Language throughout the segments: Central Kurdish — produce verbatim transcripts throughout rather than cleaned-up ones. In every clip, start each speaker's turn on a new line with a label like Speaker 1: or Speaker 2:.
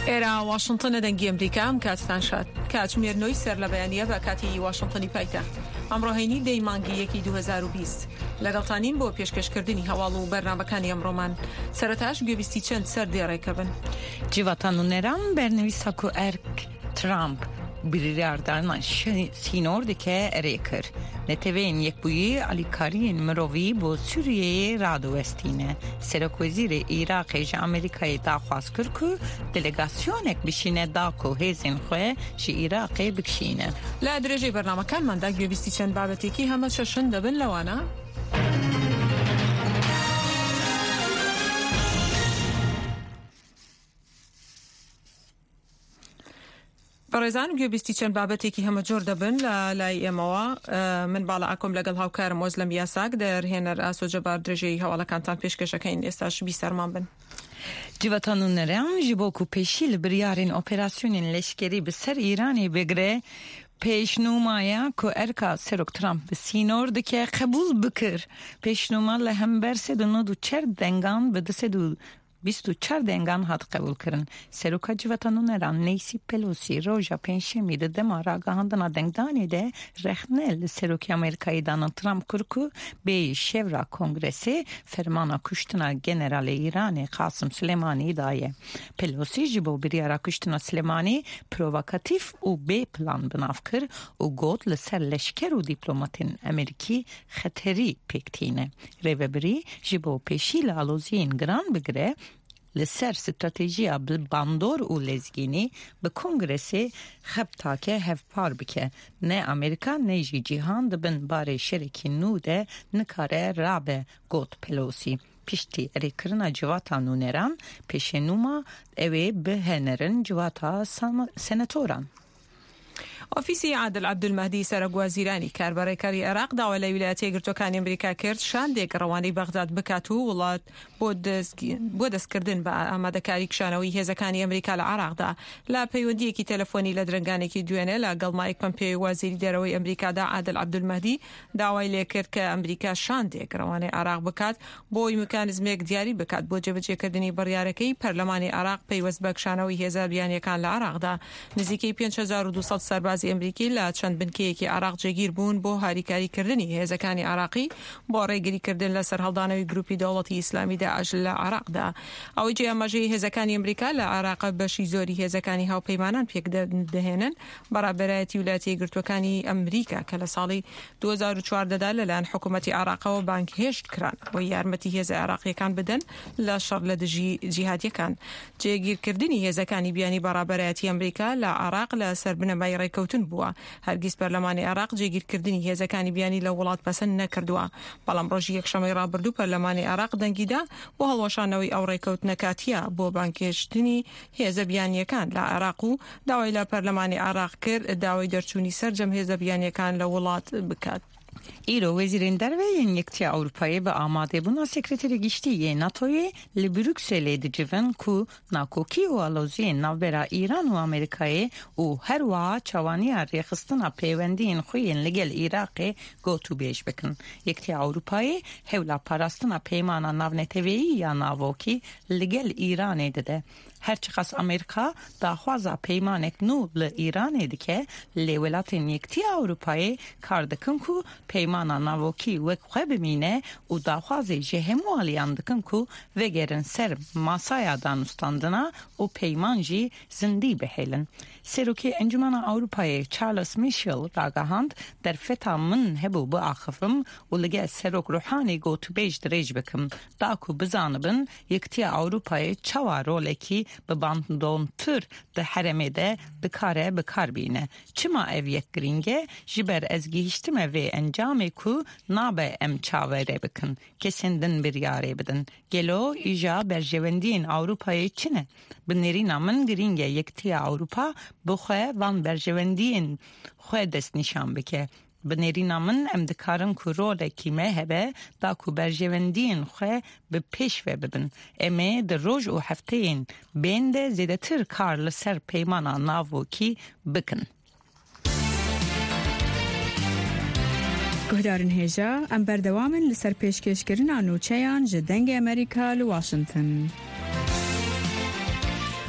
Speaker 1: إيرا واشنطن دنگی أمريكا مكاتتان شاد كاتشمير نوي سر لبيانية بكاتي واشنطني بايتخت أمروهيني دي مانگی یکی دو هزار و بیست لەگەڵتانین بۆ پێشکەشکردنی هەواڵ و بەرنامەکانی ئەمڕۆمان سەرەتاش گوێبیستی چەند سەر دێڕێکەبن.
Speaker 2: جیڤاتان و نێران بەرنەویسا و ئەرک ترامپ بریاردارنا سینۆر دکە ئەرێ کرد نەتەوەین یەکبوویی ئالیکاریین مرۆڤی بۆ سووریەیە ڕادوەستینە. سەرۆکوەزیرە عێراقی ji ئەمریکایê daxwaz kir ku delegasyonek bişîne daq û hêzên xwe ji Iraqê bikişîne.
Speaker 1: لە درێژەی بەرنامەکانماندا گوێبیستی چەند بابەتێکی هەمە شەشن دەبن لەوانە بەڕێزان گوێبیستی چەند بابەتێکی هەمە جۆر دەبن لە لای ئێمەوە. من باڵا ئاکۆم لەگەڵ هاوکارم وەزلەم یاساک دەرهێنەر ئاسۆجەبار درێژەی هەواڵەکانتان پێشکەشەکەین ئێستاش بیسەرمان بن.
Speaker 2: جیڤاتان و نەران ji bo ku pêşî li biryarên operasyonên leşkerî bi ser Îranê bigire pêşnûmaya ku erka Serok Trump bi sînor dike qebûl bikir. Pêşnûma li hember sed û nod û çar dengan bi di sed û بیست و چهار دنگان هات قبول کردن. سروکا جواتانو نران نیسی پلوسی روژا پنجشنبه ده دما راگهاندنا دنگدانی ده رخنل سروکی امریکایی دانالد ترامپ کرکو به شورا کنگرسی فرمانا کشتنا جنرال ایران قاسم سلیمانی دایه. پلوسی جبو بریارا کشتنا سلیمانی پرووکاتیف و بی پلان بناف کر و گوت لسر لشکر و دیپلوماتین امریکی خطری پکتینه. ریوبری جبو پیشی لالوزین گران بگره لسر استراتیجیا بالباندور و لزگینی به کنگرسی خبتا که هفپار بکه نه امریکا نه جی جیهان دبن باره شرکی نوده نکاره رابه گوت پلوسی. پیشتی اریکرنا جواتا نونران پیشنوما اوی به هنرن جواتا سنتوران.
Speaker 1: ئۆفیسی عادل عەبدولمەهدی سەرۆکوەزیرانی کاربەڕێکەری عێراق داوا لە ویلایەتە یەکگرتووەکانی ئەمریکا کرد شاندێک ڕەوانەی بەغداد بکات و وڵات بۆ دەستکردن بە ئامادەکاری کشانەوەی هێزەکانی ئەمریکا لە عێراقدا. لە پەیوەندیەکی تەلەفۆنی لە درنگانێکی دوێنێ لەگەڵ مایک پۆمپێۆ وەزیری دەرەوەی ئەمریکادا عادل عەبدولمەهدی داوای لێ کرد کە ئەمریکا شاندێک ڕەوانەی عێراق بکات بۆی میکانیزمێک دیاری بکات بۆ جێبەجێکردنی بڕیارەکەی پەرلەمانی عێراق پەیوەست بە کشانەوەی هێزە بیانیەکان لە عێراقدا. نزیکەی پێنج هەزار و دووسەد سەربازی ئەمریکی لە چەند بنکەیەکی عێراق جێگیر بوون بۆ هاریکاریکردنی هێزەکانی عێراقی بۆ ڕێگریکردن لە سەرهەڵدانەوەی گروپی دەوڵەتی ئیسلامی داعش لە عێراقدا. ئەوەی جێ ئاماژەی هێزەکانی ئەمریکا لە عێراق بەشی زۆری هێزەکانی هاوپەیمانان پێک دەهێنن بەڕابەرایەتی ویلایەتە یەکگرتووەکانی ئەمریکا کە لە ساڵی دوو هەزار و چواردەدا لەلایەن حکوومەتی عێراقەوە بانگهێشت کران بۆ یارمەتی هێزە عێراقیەکان بدەن لە شەڕ لە دژی جیهادیەکان. جێگیرکردنی هێزەکانی بیانی بەڕابەرایەتی ئەمریکا لە عێراق لە سەر بنەمای ڕێکەوتن بووە. هەرگیز پەرلەمانی عێراق جێگیرکردنی هێزەکانی بیانی لە وڵات پەسەند نەکردووە. بەڵام ڕۆژی یەکشەمەی ڕابردوو پەرلەمانی عێراق دەنگیدا بۆ هەڵوەشانەوەی ئەو ڕێکەوتنە کاتیە بۆ بانگهێشتنی هێزە بیانیەکان لە عێراق و داوای لە پەرلەمانی عێراق کرد داوای دەرچوونی سەرجەم هێزە بیانیەکان لە وڵات بکات.
Speaker 2: ایرو وزیرین درویین یکتی اروپایی به آماده بونا سکرتری گشتی ناتوی لبروکسل دیجون کو ناکوکی و آلوزی نوبرا ایران و امریکای و هر وا چوانی ریخستنا پیوندین خوین لگل عراق گوتو بیش بکن. یکتی اروپایی حولا پاراستنا پیمانا نونتوی یا ناوکی لگل ایران دده. هرچی خاص امریکا داخوازا پیمانک نو ل ایران دیگه لولاتین یکتی اروپایی کاردکن کو پیمانا ناوکی وک خواه بمینه و داخوازی جهمو آلیان دکن کو وگرن سر ماسایا دانستاندنا و پیمانجی زندی بهیلن. سروکی انجمن اروپایی چارلز میشل راگهاند در فتا من هبو با آخفم و لگه سروک روحانی گو تو بیش دریج بکم داکو بزانبن یکتی اروپایی چوا رولکی به باندون تر ده حرمه ده بکاره بکار بینه. چما او یک گرینگه جبر از گیشتمه و انجامه کو نابه ام چاوره بکن کسندن بریاره بدن. گلو ایجا برجوندین اروپایی چنه؟ بنیرینا من گرینگه یکتی اروپا بخواه وان برجوندین خواه دست نشان بکه. بنیرینا من ام دکارن که رول کیمه هبه دا که برجوندین خواه به پیش و ببن. امه در روز و هفته این بینده زیده تر کار لسر پیمانا ناو کی بکن.
Speaker 3: گهدارن هیجا ام بردوامن لسر پیشکشکرین آنوچهان جدنگ امریکا لواشنطن.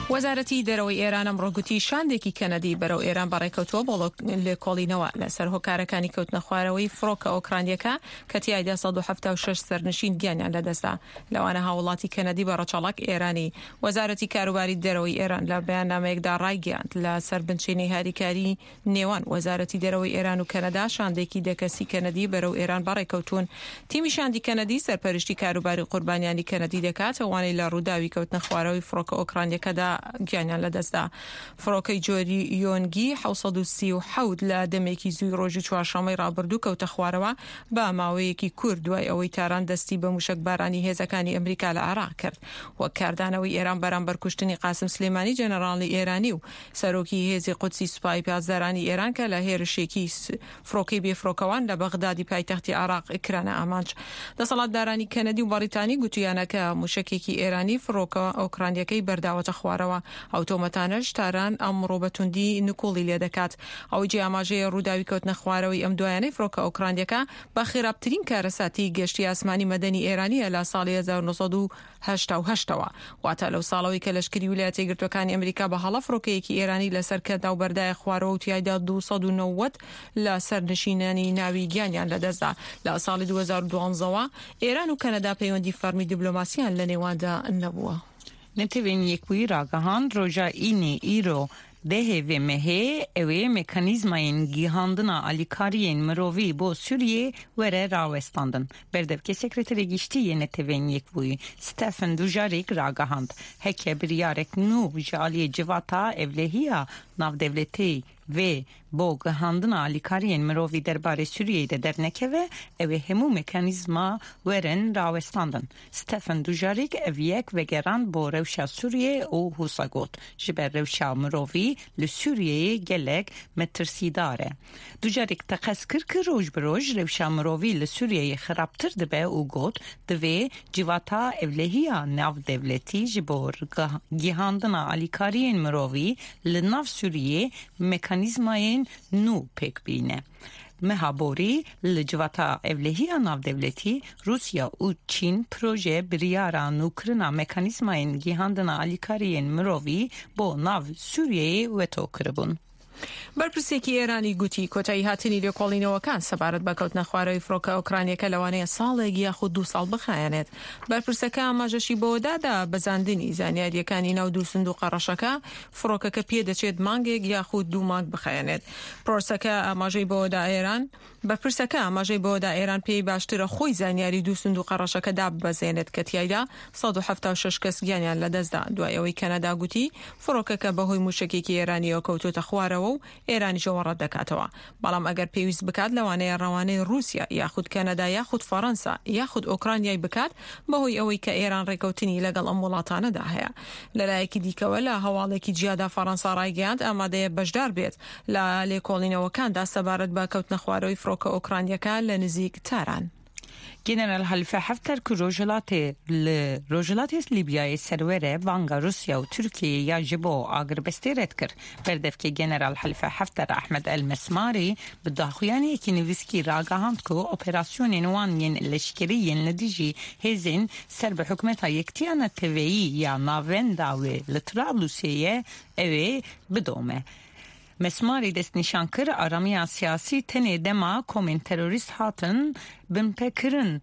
Speaker 1: وەزارەتی دەرەوەی ئێران ئەمڕۆ گوتی شاندێکی کەنەدی بەرەو ئێران بەڕێکەوتووە بۆ لە کۆڵینەوە لەسەر هۆکارەکانی کەوتنە خوارەوەی فڕۆکە ئۆکرانیەکە کە تیایدا سەد و هەفتە و شەش سەرنشین گیانیان لەدەستا لەوانە هاوڵاتی کەنەدی بە ڕەچەڵک ئێرانی. وەزارەتی کاروباری دەرەوەی ئێران لە بەیاننامەیەکدا ڕایگەیاند لە سەر بنچینەی هاریکاری نێوان وەزارەتی دەرەوەی ئێران و کەنەدا شاندێکی دەکەسی کەنەدی بەرەو ئێران بەڕێکەوتون. تیمی شاندی کەنەدی سەرپەرشتی کاروباری قوربانیانی کەنەدی دەکات ئەوانەی لە ڕووداوی کەوتنە خوارەوەی فڕۆکە ئۆکرانیەکەدا گیانیان لەدەستدا. فڕۆکەی جۆری یۆنگی حەوت و سی و حەوت لە دەمێکی زووی ڕۆژی چوارشەمەی ڕابردوو کەوتە خوارەوە بە ماوەیەکی کورت دوای ئەوەی تاران دەستی بە موشکبارانی هێزەکانی ئەمریکا لە عێراق کرد. وەک کاردانەوەی ئێران بەرامبەر کوشتنی قاسم سلێمانی جەنەڕاڵی ئێرانی و سەرۆکی هێزی قودسی سوپای پاسدارانی ئێران کە لە هێرشێکی فڕۆکەی بێفرۆکەوان لە بەغدادی پایتەختی عێراق ئکرانە ئامانج. دەسەڵاتدارانی کەنەدی و بەریتانی گوتیانەکە موشکێکی ئێرانی فڕۆکە ئۆکرانیەکەی بەرداوەتە خوارەوە. ئەو تۆمەتانەش تاران ئەمڕۆ بەتوندی نکۆڵی لێ دەکات. ئەوەی جێ ئاماژەیە ڕووداوی کەوتنە خوارەوەی ئەم دوایانەی فڕۆکە ئۆکرانیەکە بە خێرابترین کارەساتی گەشتی ئاسمانی مەدەنی ئێرانیە لە ساڵی هەزار و نۆسەد و هەشتا و هەشتەوە. واتە لەو ساڵەوەی کە لەشکری ویلایەتە یەکگرتووەکانی ئەمریکا بە هەڵە فڕۆکەیەکی ئێرانی لەسەر کەدا و بەردایە خوارەوە و تیایدا دووسەد و نەوەت لە سەرنشینانی ناوی گیانیان لەدەستدا. لە ساڵی دوو هەزار و دوانزەوە ئێران و کەنەدا پەیوەندی فەرمی دیبلۆماسییان لە نێواندا نەبووە.
Speaker 2: نتیوین یکوی راگهاند روژا اینی ایرو ده و مهه اوه مکانیزماین گیهاندنا الیکارین مروی بو سوریه وره راوستاندن. بردف که سکرتری گیشتی نتیوین یکوی ستفن دوجاریک راگهاند هکه بریارک نو جالی جواتا evlehiya nav devleti ve bo gihandina alikariyên mirovî derbarê Sûriyeyê de dernekeve ew ê hemû mekanîzma werin rawestandin. Stefan Dujarric ev yek vegeran bo rewşa Sûriyê û hûsa got ji ber rewşa mirovî li Sûriyeyê gelek metirsîdar e. Dujarric teqez kir ku roj bi roj rewşa mirovî li Sûriyeyê xirabtir dibe û got divê civata evlehiya navdewletî ji bo gihandina alikariyên mirovî li nav Sûriyê mekanîzmayên nû pêk bîne. Mehaborî li civata evlehiya navdewletî Rusya û Çîn proje biryara nûkirina mekanîzmayên gihandina alîkariyên mirovî bo nav Sûriyeyê veto kiribûn.
Speaker 1: بەرپرسێکی ئێرانی گوتی کۆتایی هاتنی لێکۆڵینەوەکان سەبارەت بە کەوتنە خوارەوەی فڕۆکە ئۆکرانیەکە لەوانەیە ساڵێک یاخود دوو ساڵ بخایەنێت. بەرپرسەکە ئاماژەشی بۆدادا بەزاندنی زانیاریەکانی ناو دوو سندوقە ڕەشەکە فڕۆکەکە پێ دەچێت مانگێک یاخود دوو مانگ بخایەنێت. پرۆسەکە ئاماژەی بۆدا ئێران بەرپرسەکە ئاماژەی بۆدا ئێران پێی باشترە خۆی زانیاری دوو سندوقە ڕەشەکە داببەزێنێت کە تیایدا سەد و هەفتە و شەش کەس گیانیان لەدەستدا. دوای ئەوەی کەنەدا گوتی فڕۆکەکە بەهۆی موشکێکی ئێرانیەوە کەوتۆتە خوارەوە و ئێرانی ژەوەڕەت دەکاتەوە. بەڵام ئەگەر پێویست بکات لەوانەیە ڕەوانەی رووسیا یاخود کەنەدا یاخود فەڕەنسا یاخود ئۆکرانیای بکات بەهۆی ئەوەی کە ئێران ڕێکەوتنی لەگەڵ ئەم وڵاتانەدا هەیە. لەلایەکی دیکەوە لە هەواڵێکی جیادا فەڕەنسا ڕایگەیاند ئامادەیە بەشدار بێت لە لێکۆڵینەوەکاندا سەبارەت بە کەوتنە خوارەوەی فڕۆکە ئۆکرانیەکە لە نزیک تاران.
Speaker 2: General Halife Haftar ku rojelatê li rojelatê Libyayê serwere banga Rusya û Tirkiyeyê ya ji bo agiribestê red kir. Berdevkê General Halife Haftar Ahmed El Mesmarî bi daxuyaniyekî nivîskî ragihand ku operasyonên wan yên leşkerî yên li dijî hêzên ser bi hikûmeta Yektiya Neteweyî ya navenda wê li Trablusê ew ê bidome. Mesmarî dest nîşan kir aramiya siyasî tenê dema komên terorîst hatin binpêkirin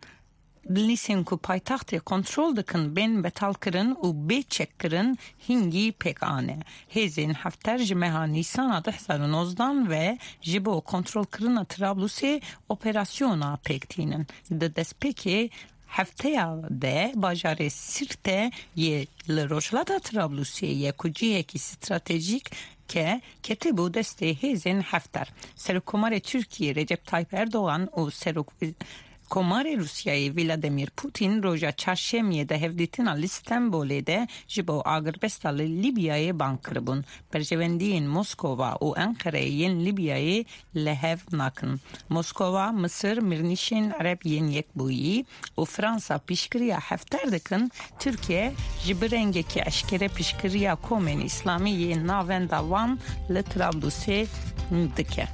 Speaker 2: lîsên ku paytaxtê kontrol dikin bên betalkirin û bêçekkirin hingî pêk ane. Hêzên Haftar ji meha Nîsana du hezar û nozdan ve ji bo kontrolkirina Trablusê operasyona pêk tînin. Di destpêkê hefteya de bajarê Sirte yê li rojhilata Trablusê ye ku cihekî stratejîk که کتبو دسته هیزن هفتر سرکومار ترکیه رجب تایپ اردوغان و سرکومار روسیای ولادیمیر پوتین روژا چهارشنبه ده هفدیتینا لیستانبولی ده جبو آگربستا لیبیای بانکربون برجوندین مسکووا و انقره ین لیبیای لحف ناکن. مسکووا مصر مرنیشین عرب ین یک بویی و فرانسا پیشکریا هفتر دکن ترکیه جبرنگه که اشکره پیشکریا کومن اسلامی ناوندا وان لطرابلوسه دکه.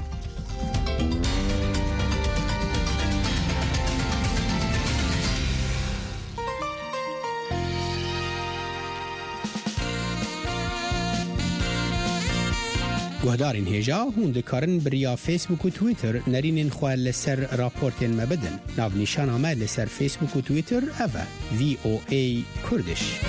Speaker 4: گهدارین هیجا هون دکارن بریا فیسبوک و تویتر نرینین خواه لسر راپورتین مبدن ناو نیشان همه لسر فیسبوک و تویتر اوه وی او ای کردش.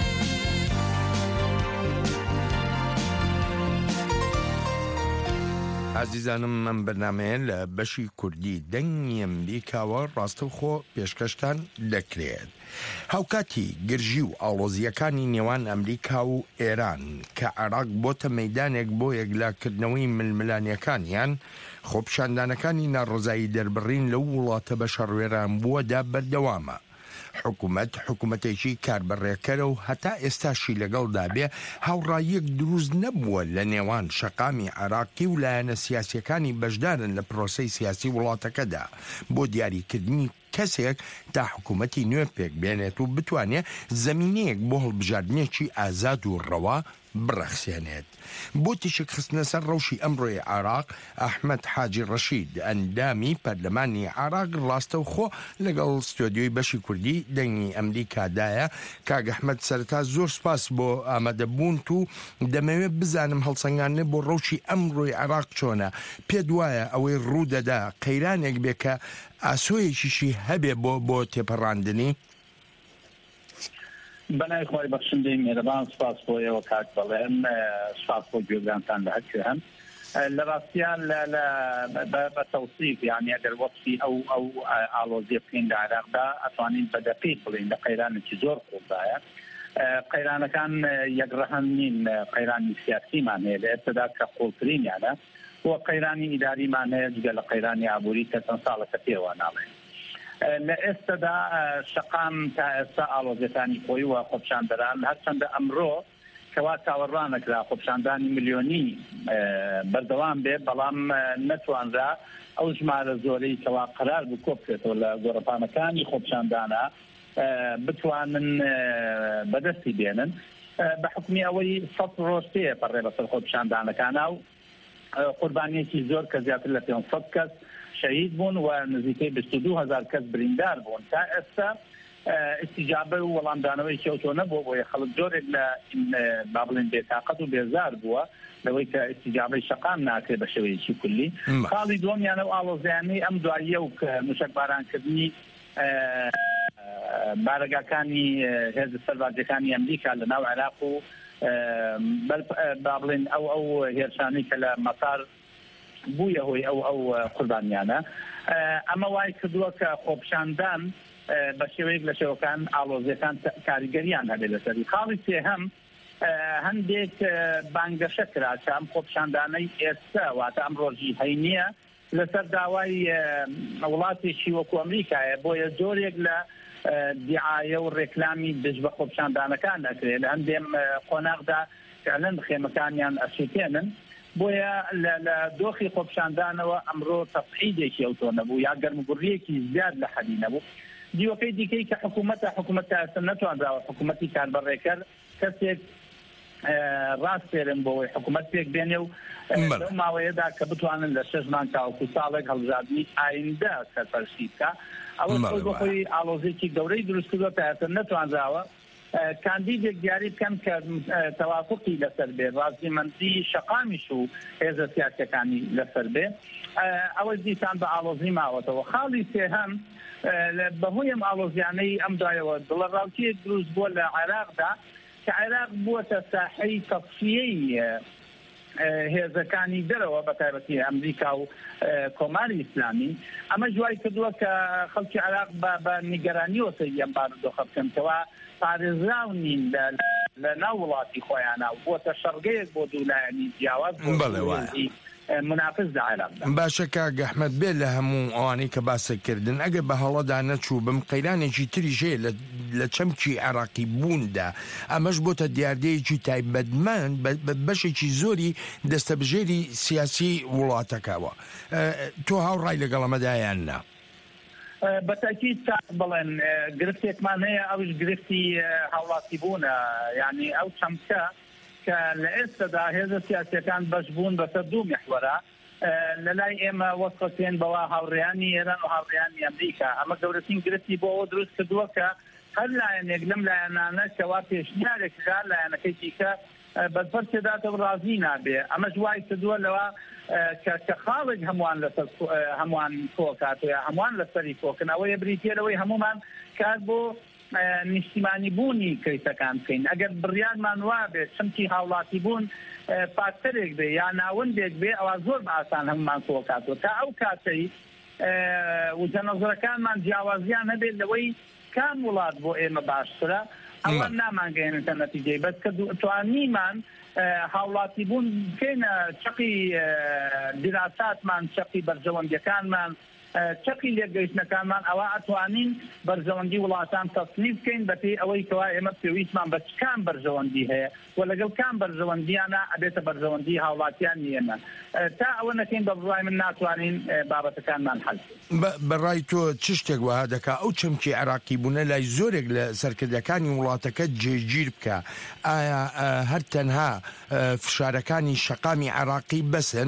Speaker 5: عزیزانم من برنامه لبشی کردی دنگی امریکا و راستوخو پیشکشتان دکرید. هاوکاتی گرژی و ئاڵۆزیەکانی نێوان ئەمریکا و ئێران کە عێراق بۆتە مەیدانێک بۆ یەکلاکردنەوەی ململانیەکانیان خۆپیشاندانەکانی ناڕزایی دەربڕین لەو وڵاتە بەشەڕوێران بووەدا بەردەوامە. حکوومەت حکوومەتێکی کاربڕێکەرە و هەتا ئێستاشی لەگەڵدا بێ هاوڕاییەک دروست نەبووە لە نێوان شەقامی عێراقی و لایەنە سیاسیەکانی بەشدارن لە پرۆسەی سیاسی وڵاتەکەدا بۆ دیاریکردنی کەسێک تا حکوومەتی نوێ پێک بێنێت و بتوانێت زەمینەیەک بۆ هەڵبژاردنێکی ئازاد و ڕەوا بڕەخسێنێت. بۆ تیشک خستنە سەر ڕەوشی ئەمڕۆی عێراق ئەحمەد حاجی ڕەشید ئەندامی پەرلەمانی عێراق ڕاستەوخۆ لەگەڵ ستۆدیۆی بەشی کوردی دەنگی ئەمریکادایە. کاک ئەحمەد سەرەتا زۆر سپاس بۆ ئامادەبوونت و دەمەوێت بزانم هەڵسەنگاندنە بۆ ڕەوشی ئەمڕۆی عێراق چۆنە، پێت وایە ئەوەی ڕوودەدا قەیرانێک بێ کە ئاسۆیەکیشی هەبێ بۆ بۆ تێپەڕاندنی؟
Speaker 6: بەنای خۆی بەخشندەی مێرەبان سپاس بۆ ئێوە کاک بەڵێن، سپاس بۆ گوێگرانتان لە هەرکوێ هەن. لە ڕاستیان بە تەوسیف یعنی ئەگەر وەسفی ئەو ئەو ئاڵۆزیە بکەین لە عێراقدا ئەتوانین بە دەقیق بڵین لە قەیرانێکی زۆر خۆبدایە. قەیرانەکان یەکڕەهەن نین، قەیرانی سیاسیمان هەیە لە ئێستادا کە قوڵترینیانە، بۆ قەیرانی ئیداریمان هەیە جگە لە قەیرانی ئابووری کە چەند ساڵەکە پێوە ناڵێن. لە ئێستادا شەقام تا ئێستا ئاڵۆزیەکانی خۆی و خۆپیشاندەران هەرچەندە ئەمڕۆ کەوا چاوەڕوانەکرا خۆپیشاندانی ملیۆنی بەردەوام بێ، بەڵام نەتوانرا ئەو ژمارە زۆرەی کەوا قەرار بوو کۆ بکرێتەوە لە گۆڕەپانەکانی خۆپیشاندانە بتوانن بەدەستی بێنن بە حکمی ئەوەی سەد ڕۆژ پێ پەڕێ بەسەر خۆپیشاندانەکانە و قوربانیەکی زۆر کە زیاتر لە پێنج سەد کەس شهید بوون و نزیکەی بیست و دوو هەزار کەس بریندار بوون. تا ئێستا استیجابە و وەڵامدانەوەی کەوتۆ نەبووە بۆیە خەڵک جۆرێک لە با بڵێن بێتاقەت و بێزار بووە لەوەی کە استیجابەی شەقام ناکرێت بە شێوەیەکی کولی. خاڵی دووەمیانە و ئاڵۆزیانەی ئەم دواییە و موشک بارانکردنی بارەگاکانی هێز سەربازیەکانی ئەمریکا لە ناو عێراق و با بڵێن ئەو ئەو هێرشانەی کە لە مەتار بوویە هۆی ئەو ئەو قوربانیانە، ئەمە وای کردووە کە خۆپیشاندان بە شێوەیەک لە شێوەکان ئاڵۆزیەکان کاریگەریان هەبێ لەسەری. خاڵی سێهەم هەندێک بانگەشە کرا کە ئەم خۆپیشاندانەی ئێستا واتە ئەم ڕۆژی هەینیە لەسەر داوای وڵاتێکی وەکو ئەمریکایە، بۆیە جۆرێک لە دیعایە و ڕێکلامی دژ بە خۆپیشاندانەکان دەکرێت لە هەندێم قۆناغدا کەلەن خێمەکانیان ئەسووتێنن. بۆیە لە دۆخی خۆپیشاندانەوە ئەمڕۆ تەفعیدێکی ئەوتۆ نەبوو یا گەرمگوڕیەکی زیاد لە حەدی نەبوو. دیوەکەی دیکەی کە حکوومەتە حکوومەت ئێستا نەتوانراوە حکوومەتی کاربەڕێکەر کەسێک ڕاستێرن بۆەوەی حکوومەت پێک بێنێ و لەو ماوەیەدا کە بتوانن لە شەش مانگ تاوەکو ساڵێک هەڵبژاردننی ئایندە سەرپەرشتی بکە. ئەوە خۆی بۆ خۆی ئاڵۆزێکی گەورەی دروست کردووە تا ئێستا نەتوانراوە کاندیدێک دیاری بکەن کە تەوافقی لەسەر بێ، ڕازیمەندی شەقامیش و هێزە سیاسیەکانی لەسەر بێ. ئەوە دیسان بە ئاڵۆزی ماوەتەوە. خاڵی سێهەم بەهۆی ئەم ئاڵۆزیانەی ئەم دوایەوە دڵەڕاوتیەک دروست بووە لە عێراقدا کە عێراق بووەتە ساحەی تەفسیەی هێزەکانی دەرەوە بە تایبەتی ئەمریکا و کۆماری ئیسلامی. ئەمە جوای کردووە کە خەڵکی عێراق بە نیگەرانیەوە سەری ئەم بارودۆخە بکەنەوە پارێزراو نین لە ناو وڵاتی خۆیانە و بۆتە شەڕگەیەک بۆ دوولایەنی جیاواز منافس لە عێراقدا.
Speaker 5: باشە کاک ئەحمەد بێ لە هەموو ئەوانەی کە باسەکردن ئەگەر بە هەڵەدا نەچوو بم قەیرانێکی تریش هەیە لە چەمکی عێراقی بووندا، ئەمەش بۆتە دیاردەیەکی تایبەتمەند بەشێکی زۆری دەستەبژێری سیاسی وڵاتەکەوە. تۆ هاوڕای لەگەڵ ئەمەدایان نا؟
Speaker 6: بەتاکید تا بڵێن گرفتێکمان هەیە، ئەوش گرفتی هاوڵاتی بوونە، یعنی ئەو چەمکە کە لە ئێستادا هێزە سیاسیەکان بەش بوون بەسەر دوو میحوەرە. لە لای ئێمە وەسفەتێن بەوە هاوڕێیانی ئێران و هاوڕێیانی ئەمریکا. ئەمە گەورەترین گرفتی بۆ ئەوە دروست کردووە کە هەر لایەنێک لەم لایەنانە کەوا پێشنیارێکرا لایەنەکەی دیکە بەدفەرچێداتە ڕازی نابێ ئەمە جوای کردووە لەوە کە خاڵێک هەمووان لەسەر هەمووان کۆکاتوە هەمووان لەسەری کۆکن ئەوەیە بریتێرەوەی هەمومان کار بۆ نیشتیمانی بوونی کەیسەکان بکەین ئەگەر بڕیارمان وابێت چمکی هاوڵاتی بوون پاکترێک بێ یا ناوەندێک بێ ئەوە زۆر بەئاسان هەمومان کۆکاتوە تا ئەو کاتەی وجەنەزەرەکانمان جیاوازیان هەبێت لەوەی کام وڵات بۆ ئێمە باشترە ئەوە نامانگەێنێتە نەتیجەی بەس کە توانیمان هاوڵاتی بوون بکەینە چقی دراساتمان چقی بەرژەوەندیەکانمان چقی لێگەیشتنەکانمان ئەوە ئەتوانین بەرژەوەندی وڵاتان تەصنیف بکەین بەپێی ئەوەی کەوا ئێمە پێویستمان بە چکان بەرژەوەندی هەیە و لەگەڵ کام بەرژەوەندیانە ئەبێتە بەرژەوەندی هاوڵاتیان نیێمە تا ئەوە نەکەین بە بڕای من ناتوانین بابەتەکانمان حەل
Speaker 5: بەڕای تۆ چ شتێک وها دەکا ئەو چەمکی عێراقی بوونە لای زۆرێک لە سەرکردەکانی وڵاتەکە جێگیر بکە ئایا هەر تەنها فشارەکانی شەقامی عێراقی بەسن؟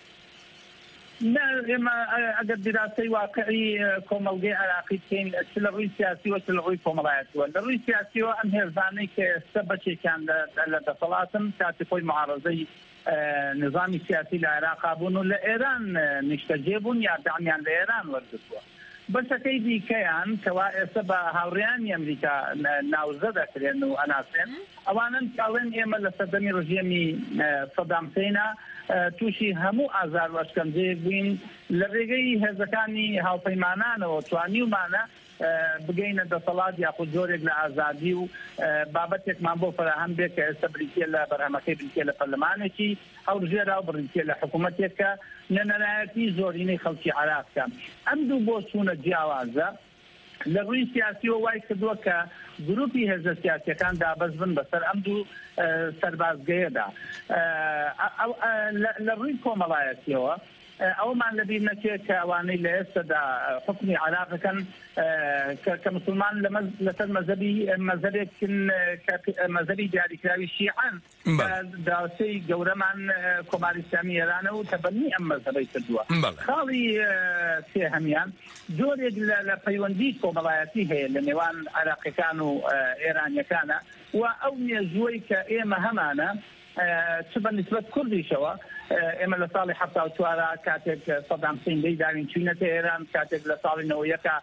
Speaker 6: ئێمە ئەگەر دیراسی واقعی کۆمەڵگەی عێراقی بکەین چ لە ڕووی سیاسیوە چ لە ڕووی کۆمەڵایەتیوە لە ڕووی سیاسیەوە ئەم هێرزانەی کە ئێستا بەشێکیان لە دەسەڵاتن کاتی خۆی معارەزەی نظامی سیاسی لە عێراقا بوون و لە ئێران نیشتەجێ بوون یا دامیان لە ئێران وەرگرتووە بەشەکەی دیکەیان کەوا ئێستا بە هاوڕێیانی ئەمریکا ناوزە دەکرێن و ئەناسێن ئەوانن کاڵێن ئێمە لە سەردەمی ڕژێمی سەدام حوسێنە تووشی هەموو ئازار و ئەشکەنجەیەک بووین لە ڕێگەی هێزەکانی هاوپەیمانانەوە توانیومانە بگەینە دەسەڵات یاخود جۆرێک لە ئازادی و بابەتێکمان بۆ فراهەم بێت کە ئێستا بریتیە لە بەرهەمەکەی بریتیە لە پەرلەمانێکی هەڵبژێرا و بریتیە لە حکوومەتێکە نەنایەتی زۆرینەی خەڵکی عێراقکە ئەم دوو بۆ چوونە جیاوازە لە ڕووی سیاسیەوە وای کردووە کە گروپی هێزە سیاسیەکان دابەز بن بەسەر ئەم دوو سەربازگەیەدا لە ڕووی کۆمەڵایەتیەوە ئەومان لەبیر نەچێت کە ئەوانەی لە ئێستادا حکمی عێراقەکەن کە مسلمان لەسەر مەزهبی مەزهبێکن مەزهبی دیاریکراوی شیعەن داوسەی گەورەمان کۆماری ئیسلامی ئێرانە و تەبەنی ئەم مەزهبەی کردووە خاڵی سێهەمیان جۆرێک لە پەیوەندی کۆمەڵایەتی هەیە لە نێوان عێراقیەکان و ئێرانیەکانە و ئەو مێژووەی کە ئێمە هەمانە چ بە نسبەت کوردیشەوە ئێمە لە ساڵی حەفتا و چوارە کاتێک سەدام حوسێن دەی داوین چوینەتە ئێران کاتێک لە ساڵی نەوەیەکە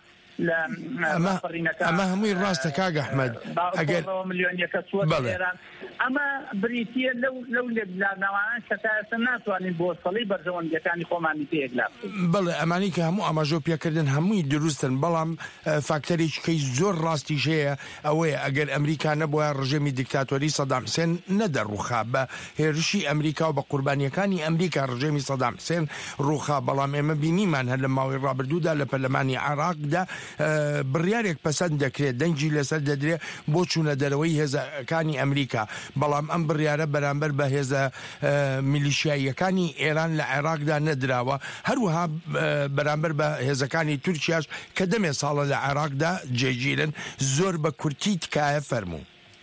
Speaker 5: ئەمە هەمووی ڕاستە کاک ئەحمەد ئەگەر
Speaker 6: ملیۆنیەکە چووە ئێران ئەمە بریتیە لەو لێبلانەوانە کە تا ئێستا ناتوانین بۆ سەڵی بەرژەوەندیەکانی خۆمانی پێیەکلا
Speaker 5: بەڵێ ئەمانی کە هەموو ئاماژۆ پێکردن هەمووی دروستن بەڵام فاکتەرێکی زۆر ڕاستیش هەیە ئەوەیە ئەگەر ئەمریکا نەبووە ڕژێمی دیکتاتۆری سەدام حوسێن نەدەڕووخا بە هێرشی ئەمریکا و بە قوربانیەکانی ئەمریکا ڕژێمی سەدام حوسێن ڕووخا بەڵام ئێمە بینیمان هەر لە ماوەی ڕابردوودا لە پەرلەمانی عێراقدا بڕیارێک پەسەند دەکرێت دەنگی لەسەر دەدرێ بۆ چوونە دەرەوەی هێزەکانی ئەمریکا بەڵام ئەم بڕیارە بەرامبەر بە هێزە میلیشیاییەکانی ئێران لە عێراقدا نەدراوە هەروەها بەرامبەر بە هێزەکانی تورکیاش کە دەمێ ساڵە لە عێراقدا جێگیرن زۆر بە کورتی تکایە فەرموو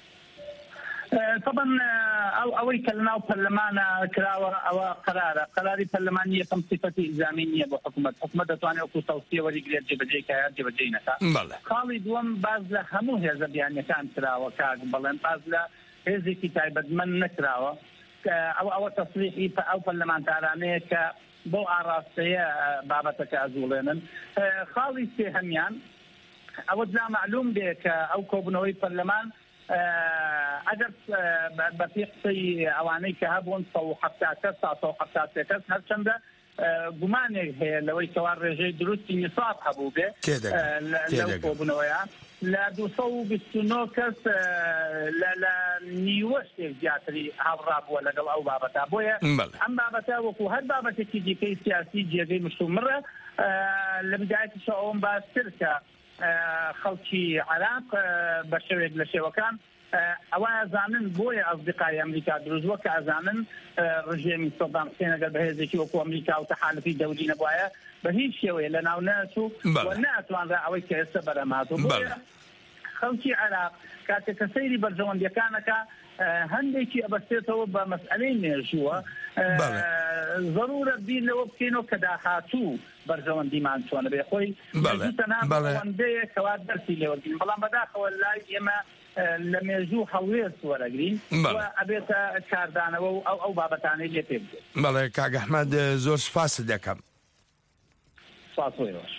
Speaker 6: طبعا او اوی کلناو پرلمانە کراوە ئەوە قرارە قراری پەرلەمانی یەکەم صفەتی ئیلزامی نییە بۆ حکوومەت حکوومەت دەتوانێت وەکو تەوسیە وەریگرێت جێبەجێکایە جێبەجێ نەکا خاڵی دووەم باز لە هەموو هێزە بیانیەکان کراوە کاک بەڵێن باز لە هێزێکی تایبەتمەند نەکراوە ئەو ئەوە تەسریحی ئەو پەرلەمانتارانەیە کە بۆ ئاراستەیە بابەتەکە ئەزوڵێنن خاڵی سێهەمیان ئەوە جا معلوم بێ کە ئەو کۆبوونەوەی پەرلەمان ئەگەر بەپێ قسەی ئەوانەی کە هەبوون سە و حەفتا کەس تا سە و حەفتا سێ کەس هەرچەندە گومانێک هەیە لەوەی کەوا ڕێژەی دروستی نیساب هەبوو بێ لەو کۆبوونەوەیە لە دووسە و بیست و نۆ کەس لە نیوە شتێک زیاتری هاوڕابووە لەگەڵ ئەو بابەتە بۆیە ئەم بابەتە وەکو هەر بابەتێکی دیکەی سیاسی جێگەی مشتومڕە لە بدایەتیشە ئەوم باشتر کە خەڵکی عێراق بە شێوێک لە شێوەکان ئەوە ئەزانن بۆیە ئەصدقای ئەمریکا دروستوە کە ئەزانن ڕژێمی سەدام حوسێن ئەگەر بە هێزێکی وەکو ئەمریکا و تەحالفی دەوری نەبوایە بە هیچ شێوەیە لە ناو نەچوو و ناتوانرا ئەوەی کە ئێستا بەرەماتوو بۆیە خەڵکی عێراق کاتێک کە سەیری بەرژەوەندیەکانەکە هەندێکی ئەبەستێتەوە بە مەسئلەی مێژووە ضرورە بیر لەوە بکەینەوە کە داهاتوو بەرژەوەندیمان چۆنە بێ خۆی تەنها بەوەندەیە کەوا دەرسی لێوەرگین بەڵام بەداخەوە لای ئێمە لە مێژوو هەڵوێست وەرەگرین و ئەبێتە کاردانەوە و ئەو ئەو بابەتانەی لێ پێ بێت.
Speaker 5: بەڵێ کاک ئەحمەد زۆر سوپاست دەکەم.
Speaker 6: سپاسۆی.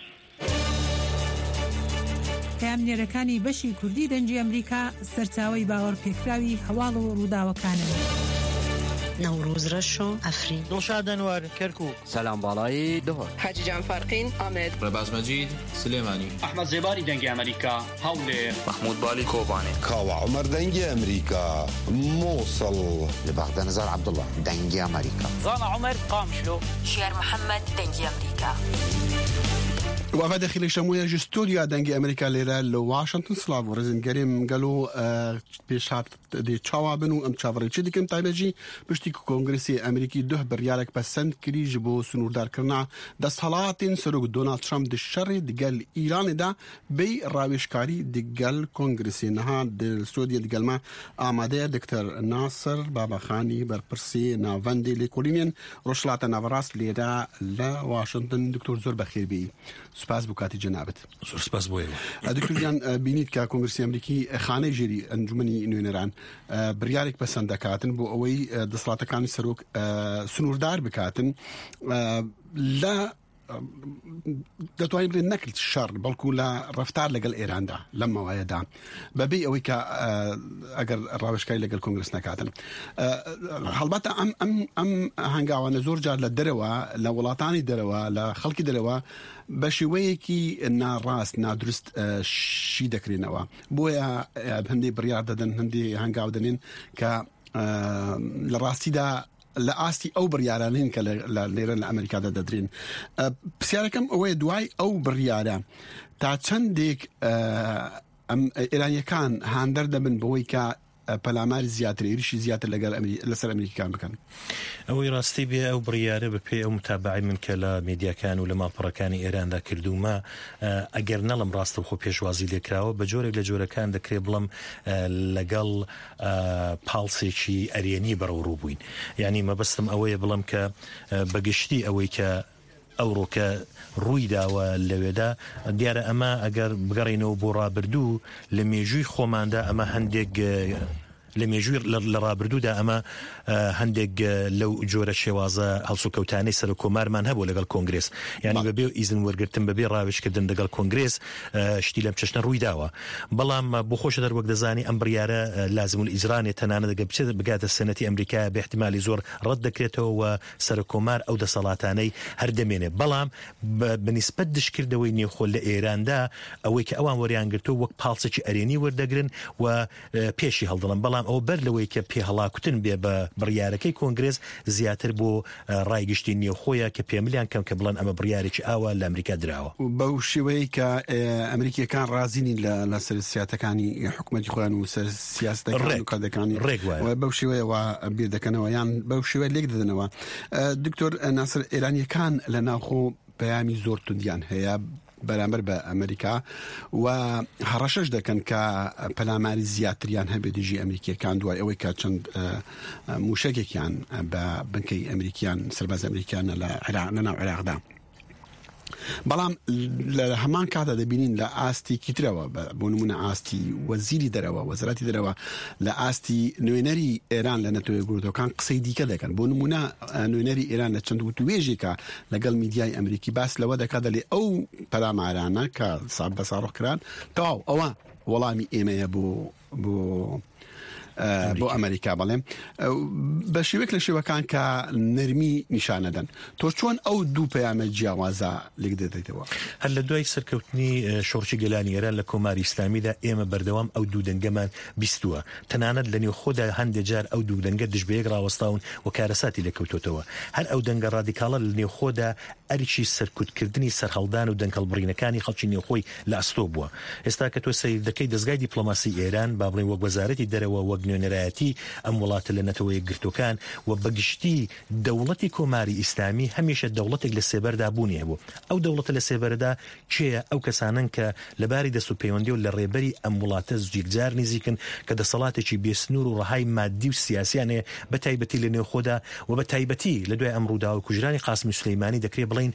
Speaker 1: پامنێرەکانی بەشی کوردی دەنگی ئەمریکا سەرچاوەی باوەڕ پێکراوی هەواڵ و ڕووداوەکانن.
Speaker 7: نوروز رشو افرین
Speaker 8: دڵشاد ئەنوار کەرکووک
Speaker 9: سەلام باڵایی دهۆر
Speaker 10: حاجی جان فارقین ئامێد
Speaker 11: ڕێباز مەجید سلێمانی
Speaker 12: ئەحمەد زێباری دەنگی ئەمریکا هەولێر
Speaker 11: محمود بالی کۆبانی
Speaker 13: کاوە عومەر دەنگی ئەمریکا مووسڵ
Speaker 14: لە بەغداد نزار عەبدوڵڵا دەنگی ئەمریکا
Speaker 15: زانا عومەر قامشلۆ
Speaker 16: شێر محەممەد دەنگی ئەمریکا.
Speaker 17: وافد داخلي شموية جو ستوديو دنجي أمريكا ليرا لو واشنطن سلاف ورزن قريم قالوا بيش هات دي تشاوابن وام تشافري تشي ديكم تايبجي بشتي كونغرسي أمريكي ده بريالك بسند كري جبو سنور دار كرنا دا صلاتين سروق دونالد ترامب دي الشر دي قال إيران دا بي راويشكاري دي قال كونغرسي نها دي ستوديو دي قال ما آماده دكتور ناصر بابا خاني بربرسي نافندي لكولينين روشلاتا نافراس ليرا لا واشنطن دكتور زور بخير بي. سپاس بۆ کاتی جەنابەت.
Speaker 18: زۆر سپاس بۆیەوە.
Speaker 17: دکتۆریان بینیت کە کۆنگرسی ئەمریکی خانەی ژێری ئەنجومەنی نوێنەران بڕیارێک پەسەند دەکاتن بۆ ئەوەی دەسەڵاتەکانی سەرۆک سنووردار بکاتن لە دەتوانین بڵێن نەکرد شەڕ بەڵکو لە ڕەفتار لەگەڵ ئێراندا لەم مەوایەدا بەبێ ئەوەی کە ئەگەر ڕاوێژکاری لەگەڵ کۆنگرس نەکاتن. هەڵبەتە ئەم ئەم ئەم هەنگاوانە زۆر جار لە دەرەوە لە وڵاتانی دەرەوە لە خەڵکی دەرەوە بە شێوەیەکی ناڕاست نادروست شی دەکرێنەوە بۆیە هەندێک بڕیار دەدەن هەندێک هەنگاو دەنێن کە لە ڕاستیدا لە ئاستی ئەو بڕیارانین کە لێرە لە ئەمریکادا دەدرێن. پرسیارەکەم ئەوەیە دوای ئەو بڕیارە تا چەندێک ئێرانیەکان هاندەر دەبن بەوەی کە پەلاماری زیاتر ئێریشی زیاتر لەسەر ئەمریکان بکەن.
Speaker 18: ئەوەی ڕاستی بێ ئەو بڕیارە بە پێی ئەو متابعی من کە لە میدیاکان و لە ماپەڕەکانی ئێراندا کردومە ئەگەر نەڵم ڕاستە خۆ پێشوازی لێکراوە بە جۆرێک لە جۆرەکان دەکرێت بڵم لەگەڵ پاڵسێکی ئەرێنی بەڕەو ڕووبووین. یعنی مەبەستم ئەوەیە بڵم کە بەگشتی ئەوەی کە ئەوڕۆکە ڕوویداوە لەوێدا دیارە ئەمە ئەگەر بگەڕینەوە بۆ ڕابردوو لە مێژووی خۆماندا ئەمە هەندێک لە مێژووی لە ڕابردوودا ئەمە هەندێک لەو جۆرە شێوازە هەڵسوکەوتانەی سەر کۆمارمان هەبوو لەگەڵ کۆنگرس یعنی بەبێ ئیزن وەرگرتن بەبێ ڕاوێژکردن لەگەڵ کۆنگرس شتی لەم چەشنە ڕوویداوە. بەڵام بۆ خۆشە دەروەک دەزانی ئەم بڕیارە لازم الئیزرانێ تەنانەت دەگە بچێت بگاتە سەنەتی ئەمریکا بە احتیمالی زۆر ڕەت دەکرێتەوە و سەر کۆمار ئەو دەسەڵاتانەی هەردەمێنێ. بەڵام بەنسبەت دشکردەوەی نێوخۆ لە ئێراندا ئەوەی کە ئەوان وەریان گرتو وەک پاڵسێکی ئەرێنی وەردەگرن و پێشی هەڵدڵن. بەڵام ئەو بەر لەوەی کە پێ هەڵاکوتن بێ بە بڕیارەکەی کۆنگرس زیاتر بۆ ڕایگشتی نێوخۆیە کە پێملیان کەم کە بڵێن ئەمە بڕیارێکی ئاوا لە ئەمریکا دراوە.
Speaker 17: بەو شێوەیە کە ئەمریکیەکان ڕازینی لە سەرسیاتەکانی حکوومەتی خۆیان و سەر سیاستەکان و کادەکانی
Speaker 18: ڕێگوایە
Speaker 17: بەو شێوەیەوە بیر دەکەنەوە یان بەو شێوەیە لێک دەدەنەوە. دکتۆر ناسر ئێرانیەکان لە ناوخۆ پەیامی زۆر توندیان هەیە بەرامبەر بە ئەمریکا و هەڕەشەش دەکەن کە پەلاماری زیاتریان هەبێ دژی ئەمریکیەکان دوای ئەوەی کە چەند موشەکێکیان بە بنکەی ئەمریکیان سەرباز ئەمریکیانە لە عێراق لەناو عێراقدا. بەڵام لە هەمان کاتە دەبینین لە ئاستی کیترەوە بۆ نمونە ئاستی وەزیری دەرەوە وەزارەتی دەرەوە لە ئاستی نوێنەری ئێران لە نەتەوەی گروتەکان قسەی دیکە دەکەن. بۆ نمونە نوێنەری ئێران لە چەند وتوێژێکە لەگەڵ میدیای ئەمریکی باس لەوە دەکات دەڵێ ئەو پەلامارانە کە ساب بەساڕۆکران تەواو ئەوە وەڵامی ئێمەیە بۆ بۆ بۆ ئەمریکا بەڵێم بە شێوەیەک لە شێوەکان کە نەرمی نیشانەدەن. تۆ چۆن ئەو دوو پەیامە جیاوازە لێک دەدەیتەوە؟
Speaker 18: هەر لە دوای سەرکەوتنی شۆڕشی گەلانی ئێران لە کۆماری ئیسلامیدا ئێمە بەردەوام ئەو دوو دەنگەمان بیستووە. تەنانەت لە نێو خۆدا هەندێک جار ئەو دوو دەنگە دژبەیەک ڕاوەستاون و کارەساتی لەکەوتۆتەوە. هەر ئەو دەنگە ڕادیکاڵە لە نێو خۆدا ئەرچی سەرکوتکردنی سەرهەڵدان و دەنگەڵبڕینەکانی خەڵکی نێوخۆی لە ئەستۆ بووە. ئێستا کە تۆ سەیر دەکەی دەستگای دیپلۆماسی ئێران با بڵێن وەک وەزارەتی دەرەوە وەک نوێنەرایەتی ئەم وڵاتە لە نەتەوەی گرتوەکان و بەگشتی دەوڵەتی کۆماری ئیسلامی هەمیشە دەوڵەتێک لە سێبەردا بوونیە بوو. ئەو دەوڵەتە لە سێبەردا کێیە؟ ئەو کەسانن کە لەباری دەست و پەیوەندی و لە ڕێبەری ئەم وڵاتە زگیرجار نزیکن کە دەسەڵاتێکی بێسنوور و ڕەهای مادی و سیاسیانێ بە تایبەتی لە نێوخۆدا و بە تایبەتی لە دوای ئەم ڕوودا و کوژرانی قاسمی سولەیمانی دەکرێت بڵین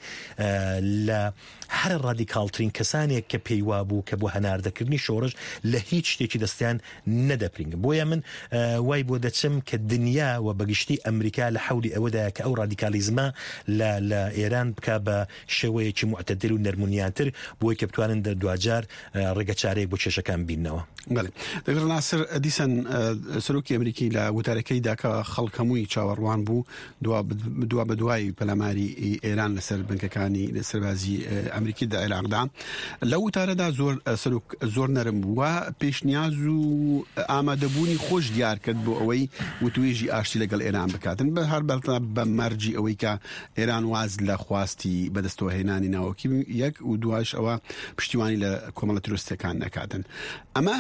Speaker 18: لە هەر ڕادیکاڵترین کەسانێک کە پێیوا بوو کە بۆ هەناردەکردنی شۆڕش لە هیچ شتێکی دەستیان نەدەپرینگە. بۆیە من وای بۆ دەچم کە دنیا و بەگشتی ئەمریکا لە حولی ئەوەدایە کە ئەو ڕادیکالیزمە لە ئێران بکە بە شێوەیەکی معتەدل و نەرمونیانتر بۆی کە بتوانن دوجار ڕێگە چارەیەک بۆ کێشەکان بینەوە.
Speaker 17: بەڵێ دەگەر ناسر دیسان سەرۆکی ئەمریکی لە وتارەکەیدا کە خەڵک هەمووی چاوەڕوان بوو دوا بە دوای پەلاماری ئێران لەسەر بنکەکانی سەربازی ئەمریکی دا عێراقدا لە وتارەدا زۆر سەرۆک زۆر نەرم بووە پێشنیاز و ئامادەبوونی خۆش دیار کرد بۆ ئەوەی وتوێژی ئاشتی لەگەڵ ئێران بکاتن بە هەر بە مەرجی ئەوەی کە ئێران واز لە خواستی بەدەستەوە هێنانی ناوەکی یەک و دوایش ئەوە پشتیوانی لە کۆمەڵە تروستەکان نەکاتن. ئەمە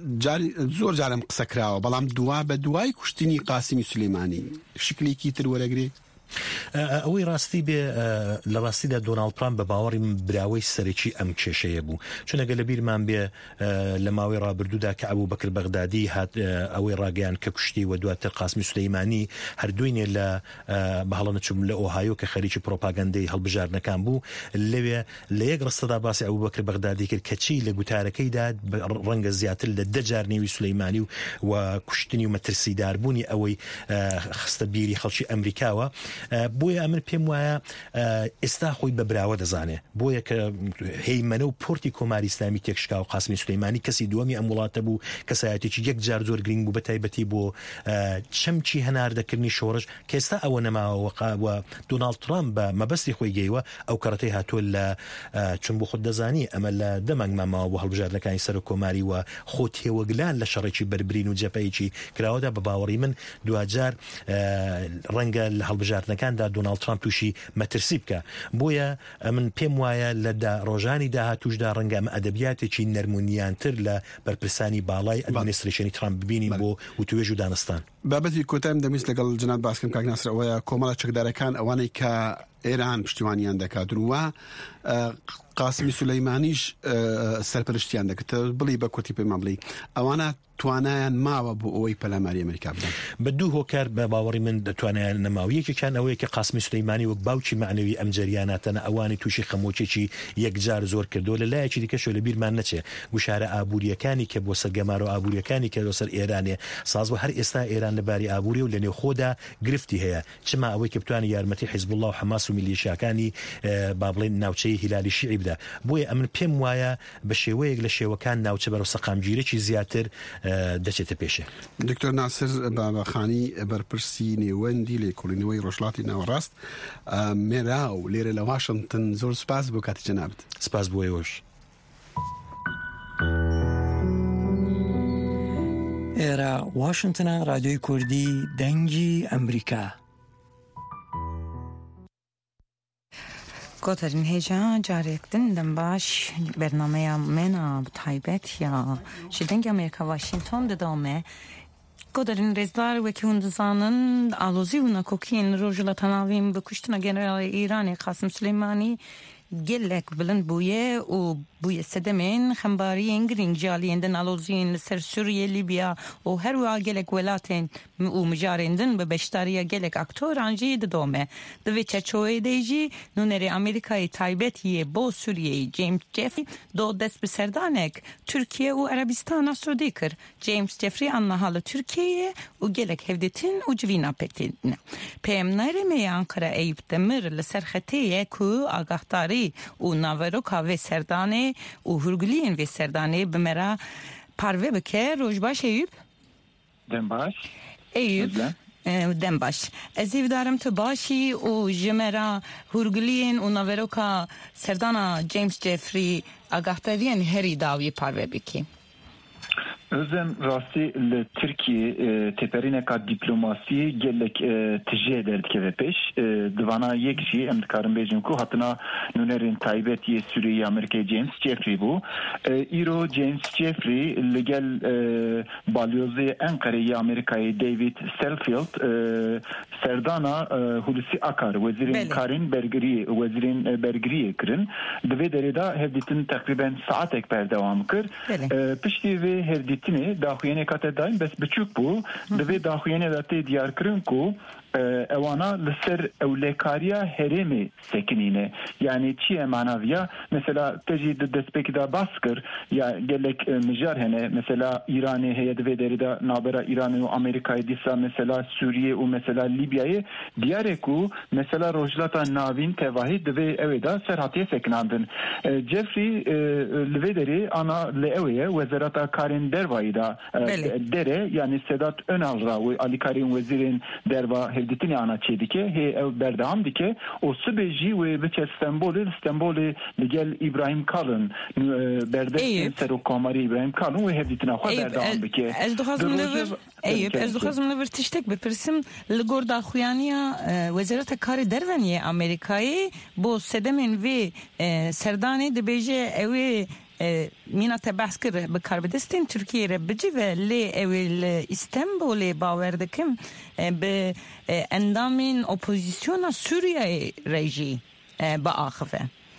Speaker 17: زۆر جارم قسە کراوە بەڵام دوا بە دوای کوشتنی قاسمی سولەیمانی شکلێکی تر وەرەگرێ.
Speaker 18: ئەوەی ڕاستی بێ لە ڕاستیدا دۆناڵد ترامپ بە باوەڕی براوەی سەرەکی ئەم کێشەیە بوو چون ئەگە لە بیرمان بێ لە ماوەی ڕابردوودا کە ئەبوو بەکر بەغدادی هات ئەوەی ڕاگەیان کە کوشتی و دواتر قاسمی سولەیمانی هەردووینێ لە بەهەڵە نەچوم لە ئۆهایۆ کە خەریکی پرۆپاگەندەی هەڵبژارنەکان بوو لەوێ لە یەک ڕستەدا باسی ئەبوو بەکر بەغدادی کرد کە چی لە گوتارەکەیدا ڕەنگە زیاتر لە دە جار نێوی سولەیمانی و کوشتنی و مەترسیداربوونی ئەوەی خستە بیری خەڵکی ئەمریکاوە. بۆیە ئەمن پێم وایە ئێستا خۆی بە براوە دەزانێ بۆیە کە هەیمەنە و پۆرتی کۆماری ئیسلامی تێکشکا و قاسمی سولەیمانی کەسی دووەمی ئەم وڵاتە بوو کەسایەتێکی یەک جار زۆر گرنگ بوو بە تایبەتی بۆ چەمچی هەناردەکردنی شۆڕش کە ئێستا ئەوە نەماوە دۆناڵد ترامپ بە مەبەستی خۆی گەیوە ئەو کەڕەتەی هاتووە لە چون بۆ خۆت دەزانی ئەمە لە دەمانگ ماماوە بۆ هەڵبژاردنەکانی سەر کۆماری و خۆ تێوەگلان لە شەڕێکی بەربرین و جەپەیەکی کراوەدا بە باوەڕی من دوجار ڕەنگە لە هەڵبژاردنەکاندا دۆناڵد ترامپ تووشی مەترسی بکە. بۆیە من پێم وایە لە ڕۆژانی داهاتووشدا ڕەنگە ئەمە ئەدەبیاتێکی نەرمونیانتر لە بەرپرسانی باڵای ئەدمینستریشنی ترامپ ببینین بۆ وتوێژ و دانستان.
Speaker 17: بابەتی کۆتایم دەمویست لەگەڵ جناب باسکەم کاک ناسر ئەوەیە کۆمەڵە چەکدارەکان ئەوانەی کە ئێران پشتیوانیان دەکات وە قاسمی سولەیمانیش سەرپەرشتیان دەکات بڵی بە کورتی پێمان بڵی ئەوانە توانایان ماوە بۆ ئەوەی پەلاماری ئەمریکا بدەن.
Speaker 18: بە دوو هۆکار بە باوەڕی من دەتوانیان نەماویەکێکیان ئەوەیە کە قاسمی سولەیمانی وەک باوکی معنەوی ئەم جەریاناتەنە ئەوانی تووشی خەمۆکێکی یەکجار زۆر کردو لە لایەکی دیکەشۆ لە بیرمان نەچێ گوشارە ئابوووریەکانی کە بۆ سەرگەمار و ئابوووریەکانی کە لەسەر ئێرانێ سازوە هەر ئێستا ئێران لەباری ئابووری و لە نێوخۆدا گرفتی هەیە چما ئەوەی کە بتوانێت یارمەتی حیزب الله و حەماس و میلیشیاکانی با بڵێن ناوچەی هیلالی شیعی بدە. بۆیە ئەمن پێم وایە بە شێوەیەک لە شێوەکان ناوچە بەرەو سەقامگیرێکی زیاتر دەچێتە پێشێ.
Speaker 17: دکتۆر ناسر بابەخانی بەرپرسی نێوەندی لێکۆڵینەوەی ڕۆژهەڵاتی ناوەڕاست مێرا و لێرە لە واشنگتن زۆر سپاس بۆ کاتی جەنابەت.
Speaker 18: سپاس بۆ ئێوەش.
Speaker 8: ئێرە واشنگتنە رادیۆی کوردی دەنگی ئەمریکا.
Speaker 2: گۆتەرین هێژە جارێکتن دەم باش بەرنامەیە منە تایبەت یا شی دەنگی ئەمریکا واشنگتن دەدامێ گۆدەرین ڕێزدار وەکی هون دەزانن ئالۆزی و نەکۆکین ڕۆژ لە تەناویم بکوشتنە گەنەراڵی ئیرانی قاسم سولەیمانی gelek bilind bûye û bûye sedemên xembariyên girîng jaliyên din aloziyên li ser Sûriye, Libya û her wiha gelek welatên û mijarên din bi beşdariya gelek aktoran jî didome. Di vê çerçoveyê de jî nûnerê Amerîkayê taybet yê bo Sûriyeyê James Jeffrey do dest bi serdanek Türkiye û Erebistana Sûdî kir. James Jeffrey anniha li Tirkiyeyê û gelek hevdîtin û civîna pêtîne. Peyamnêrê Ankara Eyüp Demir li ser xetê ku agahdari û naveroka vê serdanê û hûrgiliyên vê serdanê bi me re parve bike. Rojbaş Eyüp.
Speaker 6: Dem baş.
Speaker 2: Eyüp. Dem baş. Ez ê bidarim tu başî û ji me re hûrgiliyên û naveroka serdana James Jeffrey agahdariyen herî dawî parve bikî.
Speaker 9: Özlem rastî li Tirkiye teperîneka dîplomasiyê gelek tije derdikeve pêş divana yek jî em dikarin bêjin ku hatina nûnerên taybetiyê Sûriyeyê Amerîkayê James Jeffrey bû. Îro James Jeffrey li gel balyozê Enqereyê Amerîkayê David Stellfield serdana Hulusi Akar wezîrên karên bergiriyê wezîrên bergiriyê kirin. Di vê derê de hevdîtin teqrîben saatek berdewam kir. Piştî vê hevdîtinê daxuyanê kate daîm bes biçûk bû. Di vê daxuyanê de tê diyarkirin ku ewana li ser ewlekariya herêmê sekinîne. Yani çi ye manaviya? Mesela te jî di destpêkî de bas kir ya gelek mijar hene. Mesela İranê heye di vê derê de navbera İranê û Amerîkayê dîsa mesela Sûriye û mesela Libyayê diyarê ku mesela rojhilata navîn tevahî di vê evê de ser hatiye sekinandin. Jeffrey li vê derê ana li ew ye Wezareta Karên Dervayê de dere yani Sedat Önal ra û alîkarên wezîrên derva hevdîtinê ana çê dike hê ew berdewam dike û sibê jî wê biçe Stenbolê Stenbolê li gel İbrahim Kalın berdestên serokkomarî İbrahim Kalın wê hevdîtina xwe berdewam dike.
Speaker 2: Ez dixwazim li vir Eyüp ez dixwazim li vir tiştek bipirsim li gor daxuyaniya Wezareta Karê Derveniyê Amerîkayê bo sedemên vê serdanê dibêje ew ê Mina te behs kir bi karbidestên Tirkiye re bicive lê ew li İstanbulê bawer dikim bi endamên opozisyona Sûriyeyê re jî biaxive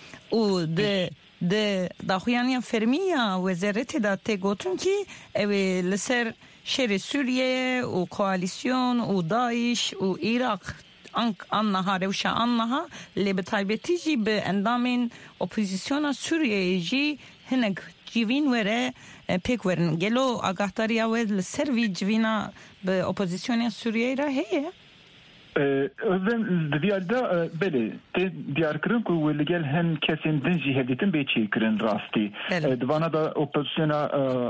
Speaker 2: û di di daxuyaniya fermiya wezaretê de tê gotin ki ew ê li ser şerê Sûriye û koalîsyon û Daeş û Iraq annaha rewşa annaha lê bi taybetî jî bi endamên opozisyona Sûriyeyê jî hinek civîn were pêk werin. Gelo agahtariya we li ser vî civîna bi opozisyona Sûriyeyê re heye?
Speaker 9: Özlem diyarda belê tê diyarkirin ku wê li gel hem kesên din jî hevdîtin bê çêkirin rastî. Divana da opozisyona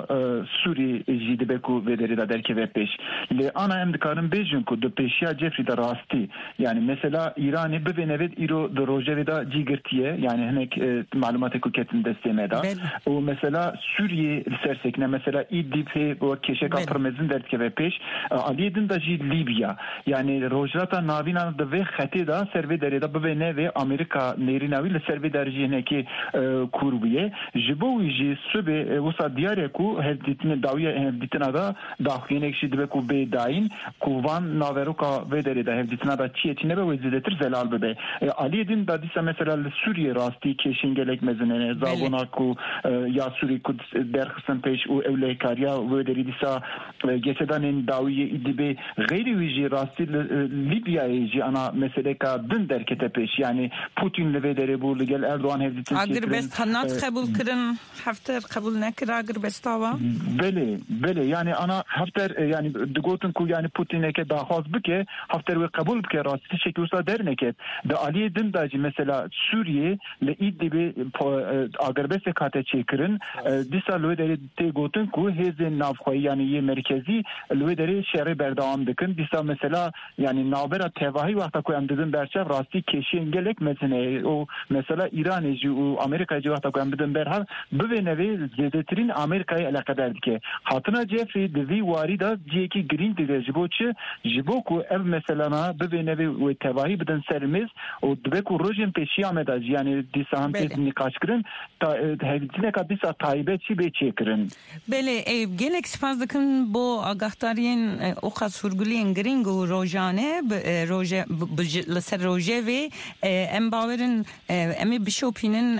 Speaker 9: Sûrî jî dibe ku vê derê de derkeve pêş. Lê ana em dikarin bêjin ku di pêşiya Jeffrey de rastî yani mesela İranê bivê nevê îro di rojevê de cî girtiye yani hinek malumatê ku ketin destê me da û mesela Sûriye li ser sekine mesela İdlib hê bu keşeka pirmezin derkeve pêş aliyê din de jî Libya yani rojhilata navîna di vê xetê de ser vê derê de bivê nevê Amerîka nêrîna wî li ser vê der jî hinekî kûr bûye. Ji bo wî jî sibê wisa diyar e ku hevdîtinê dawiya hevdîtina da daxuyanek jî dibe ku bê dayîn ku van naveroka vê derê de hevdîtina da çiyê çî nebe wê zêdetir zelal bibe. Aliyê din da dîsa mesela li Sûriye rastî kêşên gelek mezin hene zabûna ku ya Sûrî ku derxistin pêş û ewlekariya wê derê dîsa geçedanên dawiyê İdlibê xêrî wî jî rastî Libya'yı jî ana meseleka din derkete pêş yani Putin li vê derê bû li gel Erdoğan hevdîtin
Speaker 2: agirbest hanat qebul kirin Hafter qebul nekir agirbesta wa
Speaker 9: belê belê yani ana Hafter yani digotin ku yani Putin'eke daxwaz bike Hafter wê qebul bike rastî şekî wisa derneket di aliyê din da jî mesela Sûriye li İdlibê agirbestek hate çêkirin dîsa li wê derê tê gotin ku hêzên navxweyî yani yê merkezî li wê derê şerê berdewam dikin dîsa mesela yani navbera tevahî wexta ku em didin berçev rastî kêşiyên gelek mezine û mesela İranê jî û Amerîkayê jî wexta ku em didin berhev bivê nevê zêdetirîn Amerîkayê eleqedar dike. Hatina Jeffrey di vî warî de ciyekî girîng dide ji bo çi ji bo ku ev meselana bivê nevê wê tevahî bidin ser mêz û dibe ku rojên pêşiya me de jî yani dîsa hem tê nîqaş kirin hevdîtineka dîsa taybet jî bê çêkirin.
Speaker 2: Belê gelek spas dikin bo agaxtariyên oqa surguliyên girîng û rojane roje li ser rojevê em bawerin em ê bişopînin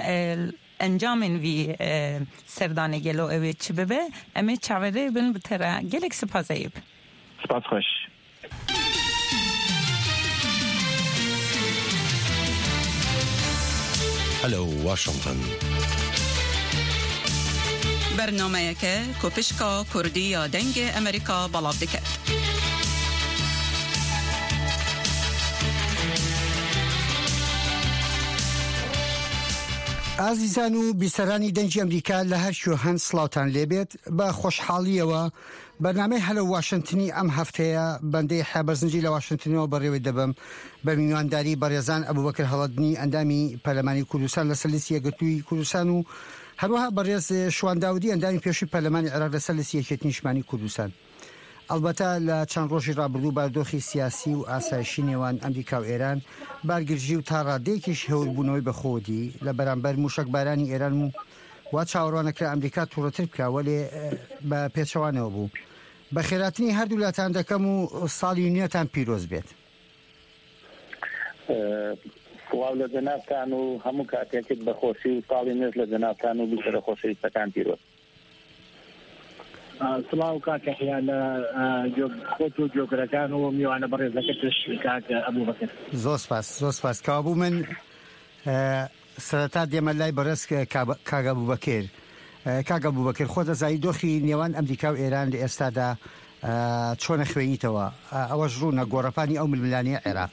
Speaker 2: encamên vî serdanê gelo ew ê çi bibe em ê çaverê bin bi te re gelek spas Eyüp.
Speaker 9: Spas xweş.
Speaker 13: Hello Washington.
Speaker 10: برنامه‌یکه کوپشکا کردی یا دنگ امریکا بلاف دکت.
Speaker 15: ئازیزان و بیسەرانی دەنگی ئەمریکا لە هەر شوێ هەند سڵاوتان لێبێت بە خۆشحاڵیەوە بەرنامەی هەلە واشنگتنی ئەم هەفتەیە بەندەی حێبەرزنجی لە واشنگتنەوە بەڕێوەی دەبم بە میوانداری بەڕێزان ئەبوبەکر هەڵەدنی ئەندامی پەرلەمانی کوردستان لەسەر لیستی یەکگرتووی کوردستان و هەروەها بەڕێز شوان داودی ئەندامی پێشووی پەرلەمانی عێراق لەسەر لەستی یەکێتی نیشتمانی کوردستان. ئەلبەتە لە چەند ڕۆژی ڕابردوو بارودۆخی سیاسی و ئاسایشی نێوان ئەمریکا و ئێران بارگرژی و تا ڕادەیەکیش هێوربوونەوەی بەخۆدی لە بەرامبەر موشکبارانی ئێران و وا چاوەڕوانەکرا ئەمریکا تووڕەتر بکاوە لێ بە پێچەوانەوە بوو. بە خێراتنی هەردوو لاتان دەکەم و ساڵی نوێتان پیرۆز بێت.
Speaker 6: سڵاو لە جەنابتان و هەموو کاتێکت بەخۆشی و ساڵی نوێژ لە جەنابتان و بیسەرە خۆشەویستەکان پیرۆز.
Speaker 19: سڵاو کاکە حیا لە خۆت و جۆگرەکان و میوانە بەڕێزەکەتش کاکە ئەبوو بەکر.
Speaker 15: زۆر سپاس زۆر سپاس کابوو من سەرەتا دێمە لای بەڕێز کاگە بووبەکر. کاگە بووبەکر خۆ دەزایی دۆخی نێوان ئەمریکا و ئێران لە ئێستادا چۆنە خوێنیتەوە ئەوەش ڕوونە گۆڕەپانی ئەو ململانەی عێراق.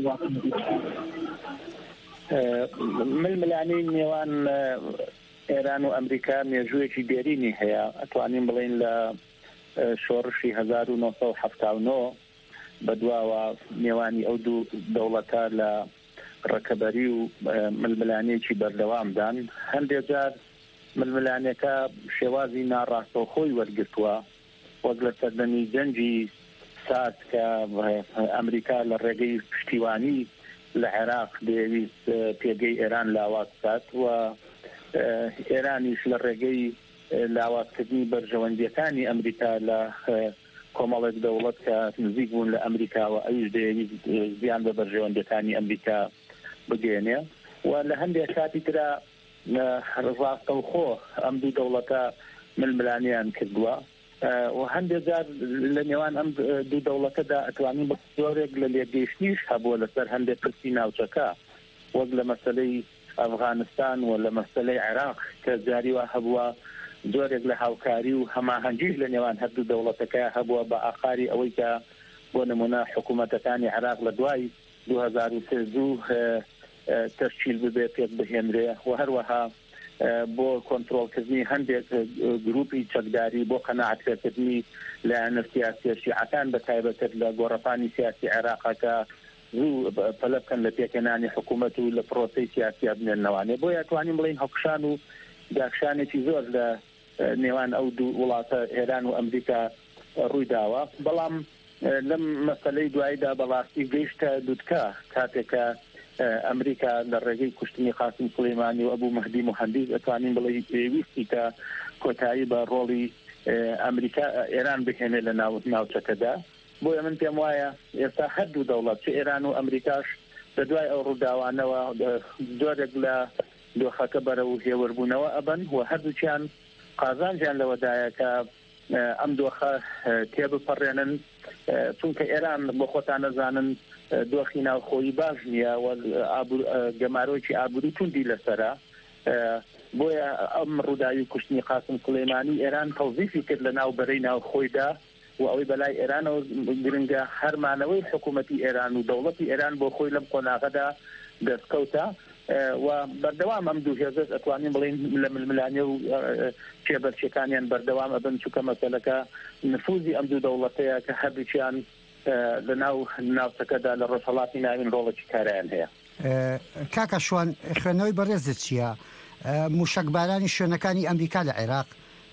Speaker 6: ململانەی نێوان ئێران و ئەمریکا مێژوویەکی دێرینی هەیە ئەتوانین بڵین لە شۆڕشی هەزار و نۆ سەد و هەفتاد و نۆ بەدواوە نێوانی ئەو دوو دەوڵەتە لە ڕەکەبەری و ململانەیەکی بەردەوامدان. هەندێک جار ململانەکە شێوازی ناڕاستەوخۆی وەرگرتووە وەک لە سەردەمی جەنگی سارد کە ئەمریکا لە ڕێگەی پشتیوانی لە عێراق دەیویست پێگەی ئێران لاواز بکات و ئێرانیش لە ڕێگەی لاوازکردنی بەرژەوەندیەکانی ئەمریکا لە کۆمەڵێک دەوڵەت کە نزیک بوون لە ئەمریکاوە ئەویش دەیویست زیان بە بەرژەوەندیەکانی ئەمریکا بگێنێ و لە هەندێک کاتی ترا ڕاستەوخۆ ئەم دوو دەوڵەتە ململانیان کردووە و هەندێک جار لە نێوان ئەم دوو دەوڵەتەدا ئەتوانین بە زۆرێک لە لێگەیشتنیش هەبووە لەسەر هەندێک پرسی ناوچەکە وەک لە مەسەلەی ئەفغانستان و لە مەسەلەی عێراق کە جاریوە هەبووە زۆرێک لە هاوکاری و هەماهەنگیش لە نێوان هەردوو دەوڵەتەکە هەبووە بە ئاخاری ئەوەی کە بۆ نمونە حکوومەتەکانی عێراق لە دوای دوو هەزار و سێ زوو تەشکیل ببێت پێک بهێنرێ و هەروەها بۆ کۆنتڕۆڵکردنی هەندێک گروپی چەکداری بۆ قەناعەتکردنی لایەنە سیاسی شیعەکان بە تایبەتر لە گۆڕەپانی سیاسی عێراقەکە زوو پەلە بکەن لە پێکەنانی حکوومەت و لە پرۆسەی سیاسی بنێنەوانێ بۆ یاتوانین بڵین هەڵکشان و داخشانێکی زۆر لە نێوان ئەو دوو وڵاتە ئێران و ئەمریکا ڕووی داوە. بەڵام لەم مەسەلەی دواییدا بەڕاستی گەیشتە دوودکە کاتێکە ئەمریکا لە ڕێگەی کوشتنی قاسم سولەیمانی و ئەبوو مەهدی موحەندیز ئەتوانین بڵێ پێویستی کە کۆتایی بە ڕۆڵی ئەمریکا ئێران بهێنێ لە ناوچەکەدا. بۆیە من پێم وایە ئێستا هەردوو دەوڵەت چ ئێران و ئەمریکاش لە دوای ئەو ڕووداوانەوە زۆرێک لە دۆخەکە بەرەو هێوەربوونەوە ئەبن و هەردووچیان قازانجیان لەوەدایە کە ئەم دۆخە تێبپەڕێنن چونکە ئێران بۆ خۆتان نەزانن دۆخی ناوخۆیی باش نییە و گەمارۆکی ئابووری توندی لەسەرە. بۆیە ئەم ڕووداوی کوشتنی قاسم سولەیمانی ئێران تەوزیفی کرد لە ناوبەرەی ناوخۆیدا و ئەوەی بەلای ئێرانەوە گرنگە هەرمانەوەی حکوومەتی ئێران و دەوڵەتی ئێران بۆ خۆی لەم قۆناغەدا دەستکەوتە و بەردەوام ئەم دوو هێزت ئەتوانین بڵین لە ململانێ و کێبەرچەکانیان بەردەوام ئەبن چونکە مەسەلەکە نفوزی ئەم دوو دەوڵەتەیە کە هەردووچیان لە ناو ناوچەکەدا لە ڕۆژهەڵاتی ناوین ڕۆڵێکی کارایان هەیە.
Speaker 15: کاکە شوان خوێندنەوەی بەڕێزت چییە؟ موشکبارانی شوێنەکانی ئەمریکا لە عێراق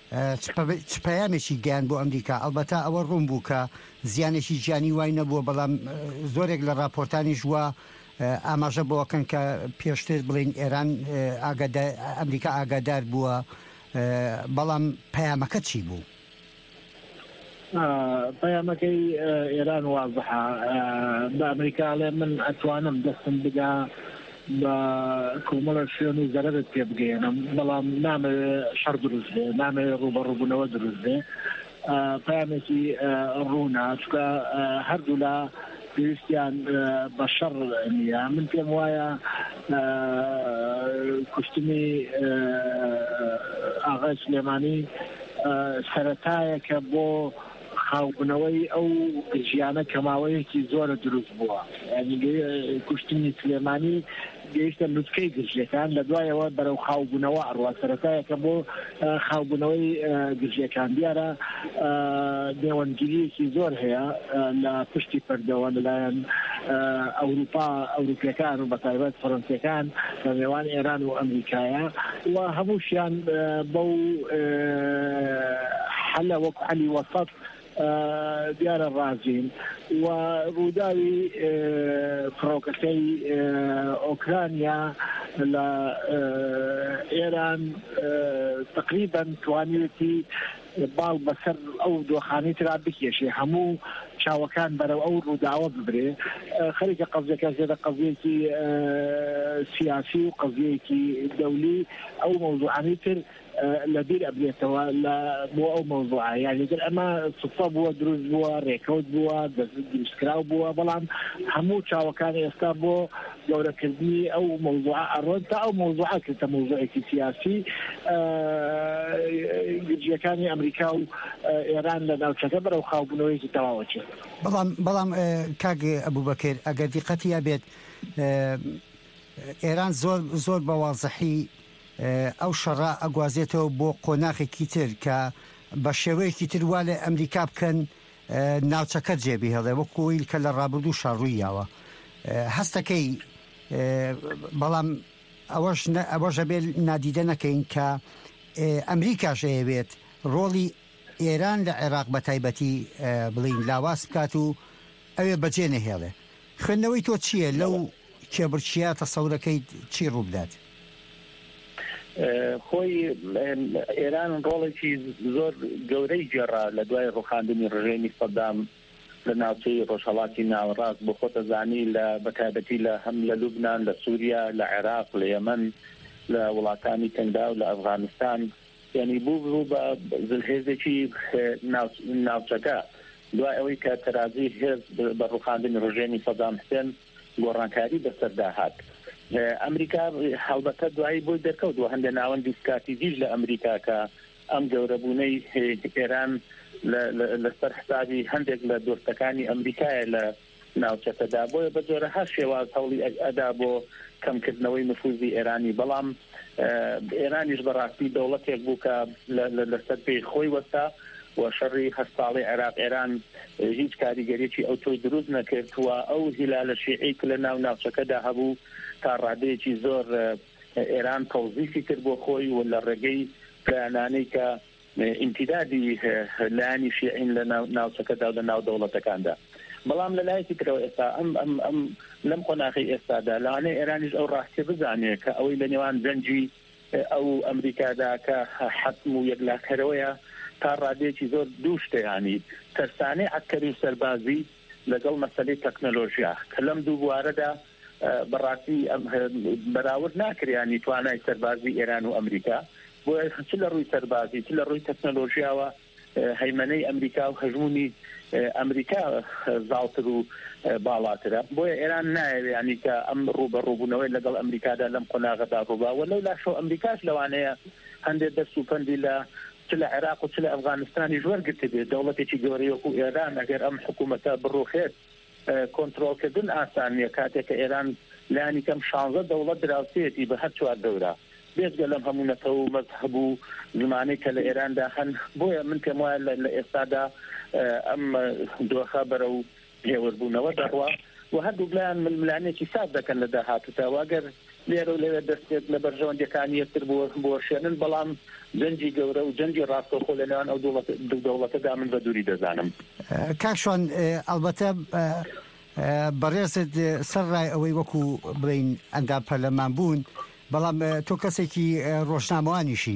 Speaker 15: چ پەیامێکی گیان بۆ ئەمریکا؟ ئەلبەتە ئەوە ڕوون بوو کە زیانێکی گیانی وای نەبووە بەڵام زۆرێک لە راپۆرتانیش وە ئاماژە بۆکەن کە پێشتر بڵین ئێران ئەمریکا ئاگادار بووە بەڵام پەیامەکە چی بوو؟
Speaker 19: پەیامەکەی ئێران وازحە بە ئەمریکاڵێ من ئەتوانم دەستم بدا بە کۆمەڵە شوێن و زەرەرت پێ بگەێنم بەڵام نامەوێت شەڕ دروست بێ نامەوێت ڕوبەڕووبوونەوە دروست بێ. پەیامێکی ڕوونە چکە هەردوو لە پێویستیان بە شەڕ نییە. من پێم وایە کوشتنی ئاغای سلێمانی سەرەتایەکە بۆ خاوبنەوەی ئەو ژیانە کەماوەیەکی زۆرە دروست بووە. ینی کوشتنی سلێمانی گەیشتە لوتکەی گرژیەکان لە دوایەوە بەرەو خاوبوونەوە ئەڕوا سەرەتایەکە بۆ خاوبوونەوەی گرژیەکان. دیارە نێوەنگیریەکی زۆر هەیە لە پشتی پەردەوە لەلایەن ئەوروپا ئەوروپیەکان و بەتایبەت فەڕەنسیەکان لە نێوان ئێران و ئەمریکایە و هەمووشیان بەو حەلە وەک حەلی وەسەط دیارە ڕازین و ڕووداوی فڕۆکەکەی ئۆکرانیا لە ئێران تقریبا توانیوێتی باڵ بەسەر ئەو دۆخانی ترا بکێشێ هەموو چاوەکان بەرەو ئەو ڕووداوە ببرێ خەریکە قەزیەکە زێدە قەزیەکی سیاسی و قەزیەکی دەولی ئەو مەوضوعانی تر لەبیر ئەبرێتەوە لە بۆ ئەو مەوضوعە یعنی در ئەمە سوفە بووە دروست بووە ڕێکەوت بووە دروستکراو بووە بەڵام هەموو چاوەکان ئێستا بۆ گەورەکردنی ئەو مەوضوعە ئەڕۆن تا ئەو مەوضوعە کردە مەوضوعێکی سیاسی گرجیەکانی ئەمریکا و ئێران لە ناوچەکە بەرەو خاوبوونەوەیکی تەواوەچێ
Speaker 15: بەڵام بەڵام کاک ئەبوبەکر ئەگەر دیقەتی بێت ئێران زۆر زۆر بە واضحی ئەو شەڕە ئەگوازێتەوە بۆ قۆناغێکی تر کە بە شێوەیەکی تر وا لە ئەمریکا بکەن ناوچەکە جێبی هەڵێ وەکوی کە لە ڕابردوو شاڕووییاوە هەستەکەی بەڵام ئەوەش ئەوەژە بێت نادیدە نەکەین کە ئەمریکاش ئەیەوێت ڕۆڵی ئێران لە عێراق بە تایبەتی بڵین لاواز بکات و ئەوێ بەجێ نەهێڵێ خوێندنەوەی تۆ چییە لەو کێبرچیە تەسەورەکەی چی ڕوو بدات؟
Speaker 6: خۆی ئێران ڕۆڵێکی زۆر گەورەی جێڕا لە دوای ڕوخاندنی ڕژێمی سەدام لە ناوچەی ڕۆژهەڵاتی ناوەڕاست بۆ خۆتەزانی لە بەتایبەتی لە هەم لە لوبنان لە سووریا لە عێراق لە یەمەن لە وڵاتانی تەنگدا و لە ئەفغانستان یعنی بوو بوو بە زلهێزێکی ناوچەکە دوای ئەوەی کە تەرازی هێز بە ڕوخاندنی ڕژێمی سەدام حوسێن گۆڕانکاری بەسەردا هات ئەمریکا هەڵبەتە دوایی بۆی دەرکەوتوە هەندێک ناوەندی سکاتیزیش لە ئەمریکا کە ئەم گەورەبوونەی ئێران لەسەر حسابی هەندێک لە دۆستەکانی ئەمریکایە لە ناوچەکەدا بۆیە بە جۆرەها شێواز هەوڵی ئەدا بۆ کەمکردنەوەی نفوزی ئێرانی بەڵام ئێرانیش بەڕاستی دەوڵەتێک بوو کە لەسەر پێی خۆی وەستا و شەڕی هەستاڵی عێراق ئێران هیچ کاریگەریەکی ئەو تۆی دروست نەکردووە ئەو هیلالە شیعی کە لە ناو ناوچەکەدا هەبوو تا ڕادەیەکی زۆر ئێران تەوزیفی کرد بۆ خۆی و لە ڕێگەی پلانانەی کە ئیمتیدادی لایانی شیعین لە ناوچەکەدا و لە ناو دەوڵەتەکاندا بەڵام لە لایەکی ترەوە ئێستا ئەم ئەم ئەم لەم قۆناغی ئێستادا لەوانەیە ئێرانیش ئەو ڕاستی بزانێت کە ئەوەی لە نێوان جەنجی ئەو ئەمریکادا کە حەتم و یەکلاکەرەوەیە تا ڕادەیەکی زۆر دوو شتەیانی تەرسانەی عەسکەری و سەربازی لەگەڵ مەسەلەی تەکنۆلۆژیا کە لەم دوو بوارەدا بەڕاستی بەراورد ناکریانی توانای سەربازی ئێران و ئەمریکا بۆ چ لە ڕووی سەربازی چ لە ڕووی تەکنۆلۆژیاوە هەیمەنەی ئەمریکا و هەژمونی ئەمریکا زاڵتر و باڵاترە بۆیە ئێران نایەوێت ینی کە ئەم ڕوو بە ڕووبوونەوەی لەگەڵ ئەمریکادا لەم قۆناغەدا ڕووباوە لەو لاشەو ئەمریکاش لەوانەیە هەندێک دەست و پەندی لە چ لە عێراق و چ لە ئەفغانستانی ژوەرگرتە بێت دەوڵەتێکی گەورەی وەکو ئێران ئەگەر ئەم حکوومەتە بڕوخێت کۆنتڕۆڵکردن ئاسان نییە کاتێک کە ئێران لانی کەم شانزە دەوڵەت دراوسێتی بە هەر چوار دەورە بێزگە لەم هەموونەتە و مەذهب و زمانەی کە لە ئێراندا هەن بۆیە من پێم وایە لە ئێستادا ئەم دۆخە بەرە و هێوەربوونەوە دەڕوا و هەردوو لایەن ململانێکی سات دەکەن لە داهاتووتەوە ئەگەر لێرە و لەوێ دەستێت لە بەرژەوەندەکانی یەکتر بۆ شوێنن بەڵام جەنجی گەورە و جەنجی ڕاستەوخۆ لە نێوان ئەو دەوڵەتەدا من بە دووری دەزانم.
Speaker 15: کاکشوان ئەلبەتە بەڕێزت سەرڕای ئەوەی وەکو بڵین ئەندام پەرلەمان بوون بەڵام تۆ کەسێکی ڕۆژنامەوانیشی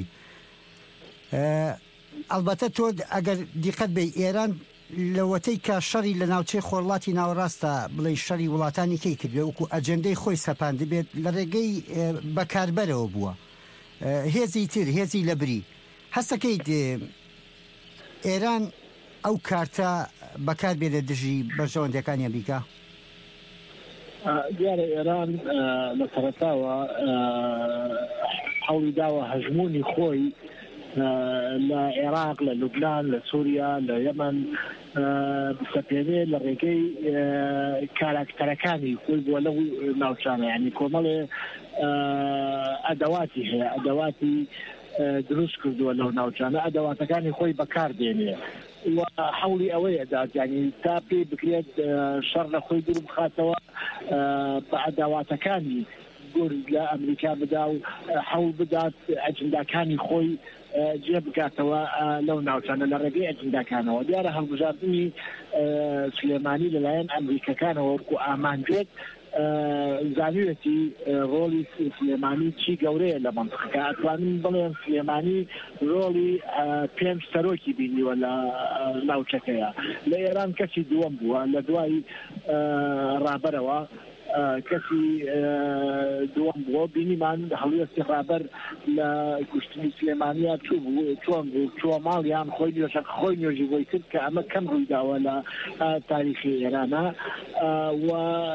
Speaker 15: ئەلبەتە تۆ ئەگەر دیقەت بێ ئێران لەوەتەی کە شەڕی لە ناوچەی خۆرڵاتی ناوەڕاستە بڵێ شەڕی وڵاتانی کەی کردوێ وەکو ئەجەندەی خۆی سەپاند بێت لە ڕێگەی بەکاربەرەوە بووە هێزی تر هێزی لەبری هەستەکەیت ئێران ئەو کارتە بەکار بێ لە دژی بەرژەوەندەکانی ئەمریکا؟
Speaker 19: دیارە ئێران لە سەرەتاوە هەوڵی داوە هەژمونی خۆی لە عێراق لە لوبنان لە سووریا لە یەمەن بسەپێنێ لە ڕێگەی کاراکتەرەکانی خۆی بووە لەو ناوچانە یعنی کۆمەڵێ ئەدەواتی هەیە ئەدەواتی دروست کردووە لەو ناوچانە ئەدەواتەکانی خۆی بەکار دێنێ وحولي أوي داد يعني تابي بكريت شر خوي دروب خاتوا بعد واتكاني قول لا أمريكا بدأوا حول بدأت أجندا كاني خوي جيب كاتوا لو ناوتنا لرجع أجندا كانوا وديارها المجاردني سليماني للعين أمريكا كانوا وركو أمان جد زانويتي رولي سليماني شي قوري لمنطقة أتواني بلين سليماني رولي بيم ستروكي بيني ولا ناوتشكيا لإيران كسي دوام بوا لدواي رابروا كسي دوام بوا بيني من هلوية استخابر لكشتني سليمانية تشوفوا تشوفوا تشوفوا ماليان خويني وشك خويني وجي ويكد كأما كم رويدا ولا تاريخي إيرانا و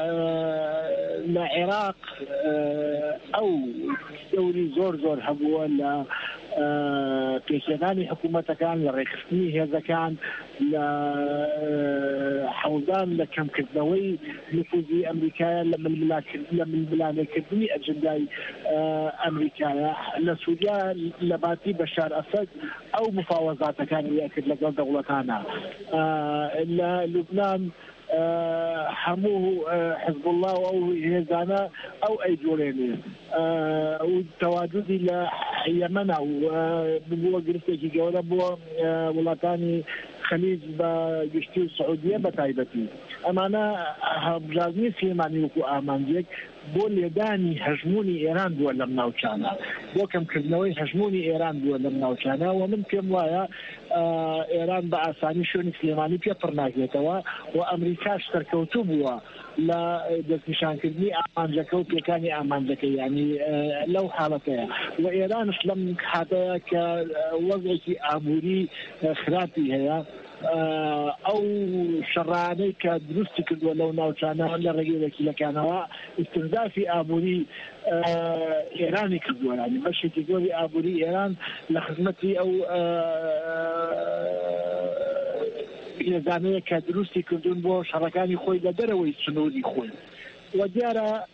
Speaker 19: العراق أو دوري زور زور هبوا ولا بيشغاني حكومة كان لريخستني هذا كان لحوزان لكم كذوي نفوذي أمريكا لما الملاك لما الملاك كذني أجنداي أمريكا لسوريا لباتي بشار أسد أو مفاوضات كان يأكد لقل دولتنا لبنان أه حموه أه حزب الله أو هزانا أو أي جولين أه وتواجدي ليمن أو بقوة قريتي جولة بوا أه ولاتاني خليج بجشتي السعودية بتايبتي أما أنا بجازني في معني وكو آمانجيك بول يداني هجموني إيران دولا مناوشانا بو كم كذنوي هجموني إيران دولا مناوشانا ومن كم وايا آه إيران بأساني شوني سليماني بيا برناكيتوا وأمريكا اشتركوتو بوا لا دسنشان كذني آمانجكو بيكاني آمانجكي يعني آه لو حالتها وإيران اسلم حتى كوضعي آموري خرابي هي او شراني كدروستي كدو لو ناوشانا ولا رجل كلا كانوا استنزافي ابوري ايراني كدو يعني ماشي تقولي ابوري ايران لخدمتي او نظاميه كدروستي كدون بو شركاني خوي لدروي سنودي خوي وديارة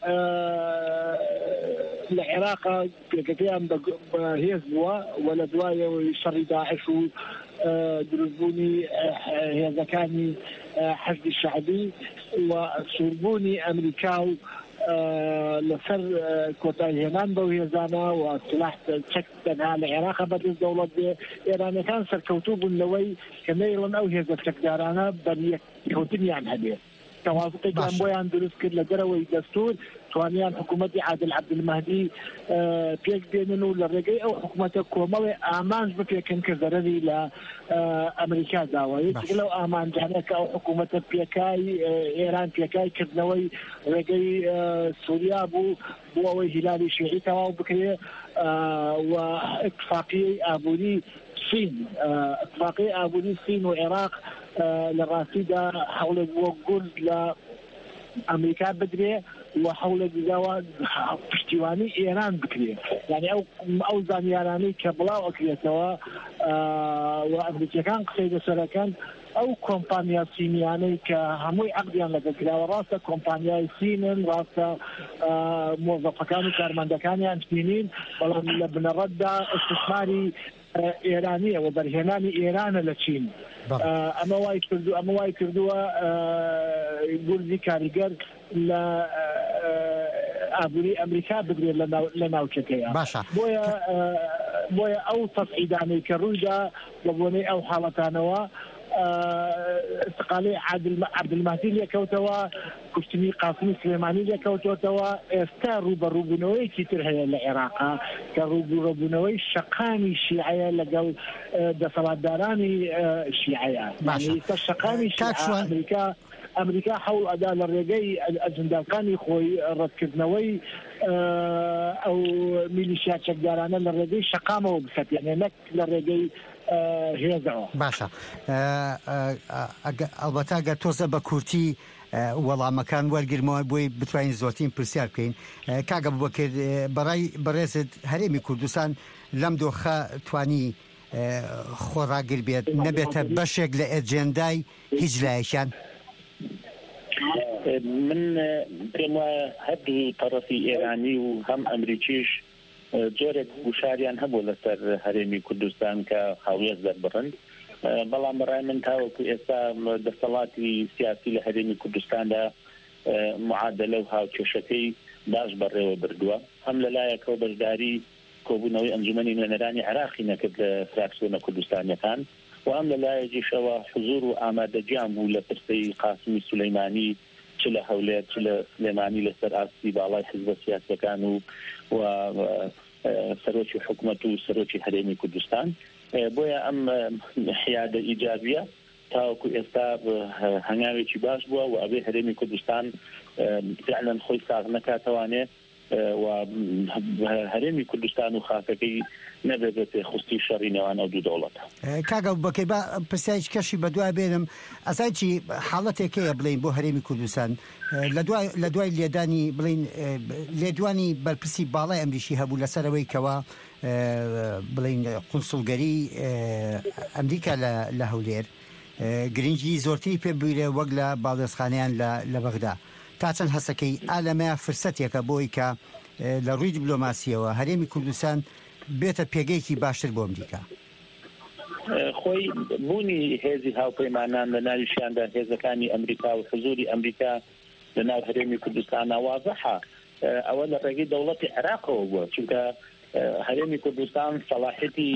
Speaker 19: العراق كثيرا هيزبوا ولا دوايا شر داعش درزبوني هذا كان حشد الشعبي وصربوني أمريكاو لسر كوتاي هنان بوهي زانا وسلاح تشكتنا العراق بدل الدولة إيران كان سر كوتوب اللوي كميلا أو هذا تشكدارانا بل يكوتني عن هذه توافقي كان بويان دروس كل لدروي دستور توانيان حكومة عادل عبد المهدي بيك بيننو للرجاء أو حكومة كوماوي آمان بيكن كزرري لأمريكا داوي لو آمان جانك أو حكومة بيكاي إيران بيكاي كذنوي رجاء سوريا بو بووي هلالي شيعي تواو بكري واتفاقية أبوني الصين اتفاقية أبوني الصين والعراق للرصيدة حول وقول لأمريكا بدري وحول جزاوة پشتیوانی إيران بكري يعني أو أو زانياراني كبلا وكري سوا وأمريكا كان قصيدة سركان أو كومبانيا صينياني كهموي عقديان لذكرها وراسة كومبانيا سيمن راسة موظفة كانوا كارماندكان يعني سنين والله لبنا رد استثماري إيرانية وبرهناني إيران للصين أما وايد كردو أما وايد كردو يقول ذي كاريجر لا أبوري أمريكا بدري لنا لنا وشكيا
Speaker 15: باشا
Speaker 19: بويا بويا أو تصعيداني كروجا وبوني أو حالتانوا استقالي عادل عبد المهدي لكوتوا كشتني قاسم سليماني لكوتوا استاروا بروبنوي كتير هي العراق كروبنوي شقاني شيعية لقوا دفلات داراني شيعية يعني الشقاني شيعية أمريكا أمريكا حول أداء الرجاء الأجندة كان يخوي ركضنوي أو ميليشيات شقدارانا للرجاء شقامة وبسط يعني لك للرجاء هي زعوا
Speaker 15: باشا البته اگر توزه با کورتی وڵام مەکان وەرگرمەوە بۆی بتوانین زۆرترین پرسیار بکەین کاک ئەبوبەکر بەڕای بەڕێزت هەرێمی کوردستان لەم دۆخە توانی خۆڕاگر بێت نەبێتە بەشێک لە ئەجێندای هیچ لایەکیان
Speaker 20: من پێم وایە هەردوو تەرەفی ئێرانی و هەم ئەمریکیش جۆرێک وشاریان هەبوو لەسەر هەرێمی کوردستان کە هاویەت دەربڕن بەڵام بەڕای من تاوەکو ئێستا دەسەڵاتی سیاسی لە هەرێمی کوردستاندا معادلە و هاوکێشەکەی باش بەڕێوە بردووە هەم لەلایەکەوە بەشداری کۆبوونەوەی ئەنجومەنی نوێنەرانی عراقی نەکرد لە فراکسیۆنە کوردستانیەکان و ئەم لەلایەکیشەوە حزور و ئامادەجیان بوو لە پرسەی قاسمی سولەیمانی چ لە هەولێر چ لە سلێمانی لەسەر ئاستی باڵای حزبە سیاسەکان و و سەرۆکی حکوومەت و سەرۆکی هەرێمی کوردستان بۆیە ئەم حیادە ئیجابیە تاوەکو ئێستا هەنگاوێکی باش بووە و ئەبێ هەرێمی کوردستان فعلا خۆی ساغ نەکاتەوانێت و هەرێمی کوردستان و خاکەکەی نەبێت بە پێخستی شەڕی نێوان ئەو دوو دەوڵەتە.
Speaker 15: کاگە بەکەی بە پرسیایکی کەشی بە دوای بێنم ئەزایکی حاڵەتێکەیە بڵین بۆ هەرێمی کوردستان لە دوای لێدانی بڵین لێدوانی بەرپرسی باڵای ئەمریشی هەبوو لەسەرەوەی کەوە بڵین قونسڵگەری ئەمریکا لە هەولێر گرنگی زۆرتری پێ بوویرێ وەک لە باڵدەستخانەیان لە بەغدا تا چەند هەسەکەی ئالەمەیە فرسەتێکە بۆی کە لە ڕووی دیبلۆماسیەوە هەرێمی کوردستان بێتە پێگەیەکی باشتر بۆ ئەمریکا.
Speaker 20: خۆی بوونی هێزی هاوپەیمانان لە ناویشیاندا هێزەکانی ئەمریکا و حزوری ئەمریکا لە ناو هەرێمی کوردستان وازەحە ئەوە لە ڕێگەی دەوڵەتی عێراقەوە بووە چونکە هەرێمی کوردستان سەلاحێتی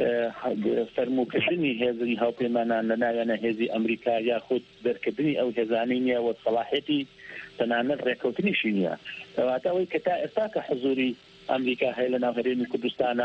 Speaker 20: فەرموکردنی هێزی هاوپەیمانان لە ناویانە هێزی ئەمریکا یاخود دەرکردنی ئەو هێزانەی نییە و سەلاحێتی تەنانەت ڕێکەوتنیشی نییە کەواتە ئەوەی کە تا ئێستا کە حزوری ئەمریکا هەیە لە ناو هەرێمی کوردستانە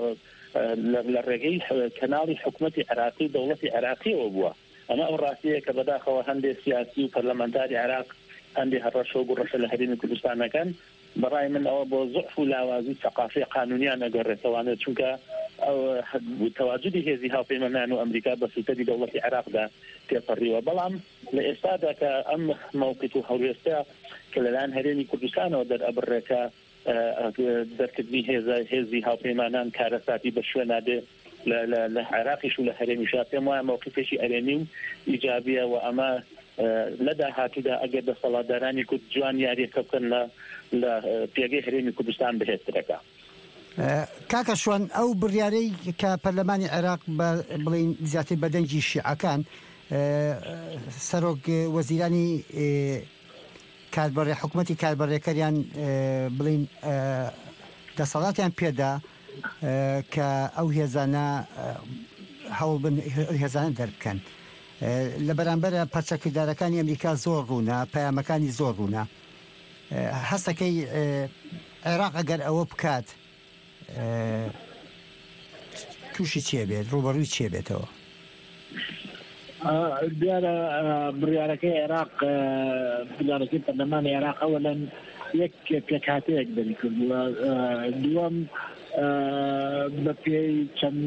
Speaker 20: لە ڕێگەی کەناڵی حکوومەتی عێراقی دەوڵەتی عێراقیەوە بووە ئەمە ئەو ڕاستیە کە بەداخەوە هەندێک سیاسی و پەرلەمانتاری عێراق هەندێک هەڕەشە و گوڕەشە لە هەرێمی کوردستانەکەن بەڕای من ئەوە بۆ زوعف و لاوازی سەقافی قانونیان نەگەڕێتەوانێت چونکە ئەو تەواجودی هێزی هاوپەیمانان و ئەمریکا بە سوتەری دەوڵەتی عێراقدا تێپەڕیوە بەڵام لە ئێستادا کە ئەم موقف و هەڵوێستە کە لەلایەن هەرێمی کوردستانەوە دەرئەبڕێکە دەرکردنی هێزی هاوپەیمانان کارەساتی بە شوێنادێ لە عێراقیش و لە هەرێمیشا پێم وایە موقفێکی ئەرێنی و ئیجابیە و ئەمە لە داهاتوودا ئەگەر دەسەڵاتدارانی کورد جوان یاریەکە بکەن لە پێگەی هەرێمی کوردستان بەهێزترەکە.
Speaker 15: کاکە شوان ئەو بڕیارەی کە پەرلەمانی عێراق بڵین زیاتر بەدەنگی شیعەکان سەرۆک وەزیرانی کاربڕێ حکوومەتی کاربڕێکەریان بڵین دەسەڵاتیان پێدا کە ئەو هێزانە هەوڵ بن هێزانە دەربکەن لە بەرامبەرە پەرچەکردارەکانی ئەمریکا زۆر ڕوونە پەیامەکانی زۆر ڕوونە هەستەکەی عێراق ئەگەر ئەوە بکات تووشی چێ بێت ڕوبەڕووی چێ بێتەوە
Speaker 19: دیارە بڕیارەکەی عێراق بڕیارەکەی پەرلەمانی عێراق ئەوەلەن یەک پێکهاتەیەک دەری کردووە دووەم بە پێی چەند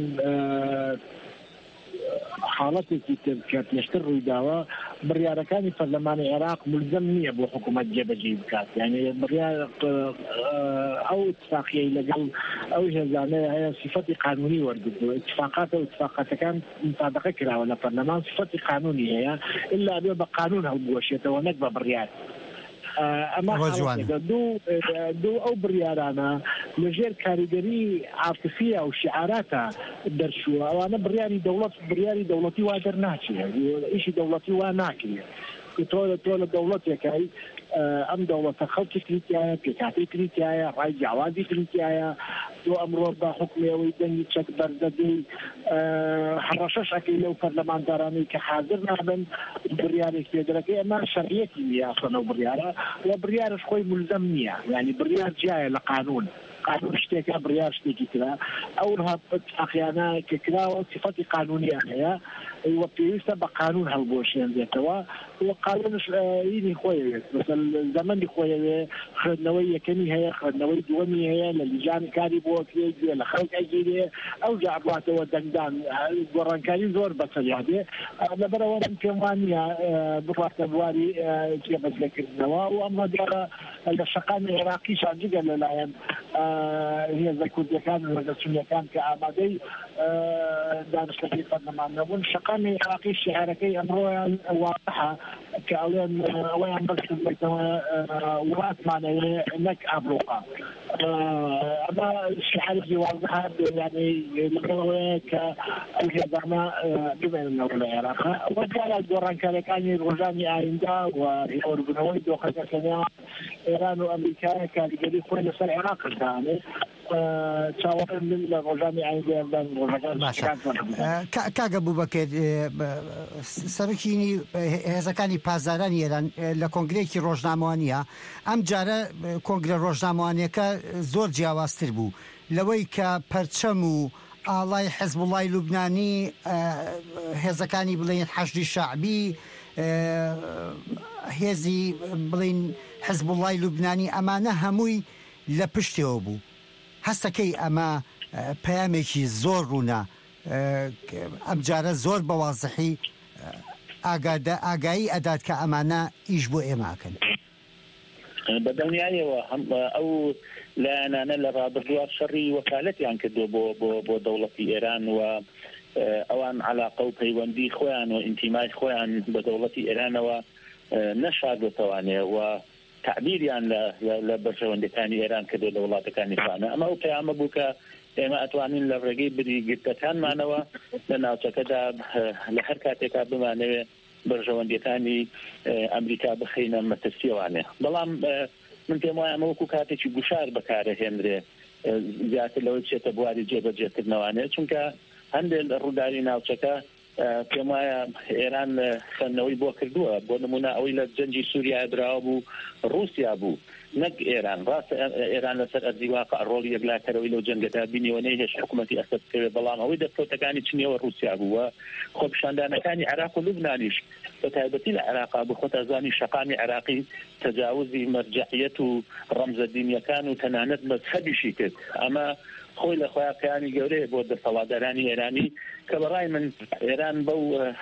Speaker 19: حاڵەتێکی کە پێشتر ڕوویداوە بڕیارەکانی پەرلەمانی عێراق ملزم نییە بۆ حکوومەت جێبەجێ بکات یعنی بڕیار ئەو اتفاقیەی لەگەڵ ئەو هێزانەیە هەیە صفەتی قانونی وەرگرتووە اتفاقات و اتفاقاتەکان مطابقە کراوە لە پەرلەمان صفەتی قانونی هەیە ئللا بێ بە قانون هەڵبوەشێتەوە نەک بە بڕیار ئەمە دوو ئەو بڕیارانە لەژێر کاریگەری عاتفیە و شعاراتە دەرچووە ئەوانە بڕیاری دەوڵەت بڕیاری دەوڵەتی وا دەرناچێت ئیشی دەوڵەتی وا ناکرێت تۆ لە تۆ لە دەوڵەتێکایی ئەم دەوڵەتە خەڵکی کریتایە پێکاتی کریتایە ڕای جیاوازی کریتایە تۆ ئەمڕۆ بە حکومەوەی دەنگی چەک بەردەدەی هەڕەشەش ئەکەی لەو پەرلەمانتارانەی کە حاضر نابن بڕیارێک پێدرەکەی ئەمە شەرعیەتی نییە ئەسڵەو بڕیارە و بڕیارش خۆی ملزم نییە یعنی بڕیار جیایە لە قانون قانون شتێکە بڕیار شتێکی ترە ئەو اتفاقیانە کە کراوە صفەتی قانونیان هەیە وە پێویستە بە قانون هەڵبۆشێنرێتەوە وە قانونش ئینی خۆیەوێت مثل زەمەنی خۆیەوێ خوێندنەوەی یەکەمی هەیە خوێندنەوەی دووەمی هەیە لە لیژانی کاری بۆ کرێت گوێ لە خەڵک ئەگیرێ ئەو جا بڵاتەوە دەنگدان گۆڕانکاری زۆر بەسەریادێ لەبەرەوە من پێم وانە بڕاتە بواری جێبەجێکردنەوە و ئەمە دیارە لە شەقانی عێراقیشان جگە لەلایەن هێزە کوردیەکان و هێزە سونیەکان کە ئامادەی دانیشتەکەی پەرلەمان نەبوون شەقا شقامي عراقي شعاركي أمروان واضحة كأولين وين بس وراث معناه نك أبروقا أما الشعار واضحة يعني القوة كالجزامة بما أنه العراق وكان الدوران كان كان رجاني عيندا ويوربنوي دوخة سنة إيران وأمريكا كان يجري كل سنة العراق كان تشاور من الرجاني عيندا
Speaker 15: کاگە بوو بەکرد سەرکیی هێزەکانی پازارانی ئێران لە کۆنگرێکی ڕۆژنامەوانیە ئەم جارە کۆنگرە ڕۆژنامەوانیەکە زۆر جیاوازتر بوو لەوەی کە پەرچەم و ئاڵای حەزبوڵای لوبنانی هێزەکانی بڵێن حەشدی شەعبی هێزی بڵین حەزبوڵای لوبنانی ئەمانە هەمووی لە پشتەوە بوو هەستەکەی ئەمە پەیامێکی زۆر ڕوونا ئەم جارە زۆر بەوازحی ئاگایی ئەدات کە ئەمانە ئیش بۆ ئێماکەن
Speaker 20: بەدڵنیایەوە ئەو لایەنانە لە ڕابردووە شەڕی وەکالەتیان کردو بۆ بۆ بۆ دەوڵەتی ئێران و ئەوان علاقە و پەیوەندی خۆیان و ئینتیمای خۆیان بە دەوڵەتی ئێرانەوە نەشاردوتەوانێ و تعبیریان لە بەرژەوەندەکانی ئێران کردو لە وڵاتەکانی خانە ئەمە ئەو پەیامە بوو کە ئێمە ئەتوانین لە ڕێگەی بریگرتەکانمانەوە لە ناوچەکەدا لە هەر کاتێکا بمانەوێت بەرژەوەندەکانی ئەمریکا بخینە مەترسیەوانێ بەڵام من پێم وایە ئەمە وەکو کاتێکی گوشار بەکارەهێنرێ زیاتر لەوەی بچێتە بواری جێبەجێکردنەوانێ چونکە هەندێک ڕووداوی ناوچەکە پێم وایە ئێران خەنەوەی بۆ کردووە بۆ نمونە ئەوەی لە جەنگی سووریا دراوە بوو رووسیا بوو نەک ئێران ڕاستە ئێران لەسەر ئەرزیواقع ڕۆڵی یەکلاکەرەوەی لەو جەنگەدا بینیوە نەیهێش حکوومەتی ئەسەد کرد بەڵام ئەوەی دەستکەوتەکانی چنیەوە رووسیا بووە خۆپیشاندانەکانی عێراق و لوبنانیش بە تایبەتی لە عێراقا بخۆتە زانی شەقامی عێراقی تەجاوزی مەرجەعیەت و ڕەمزە دینیەکان و تەنانەت مەذهەبیشی کرد ئەمە خۆی لە خۆیاکانی گەورەیە بۆ دەسەڵاتدارانی ئێرانی کە بەڕای من ئێران بەو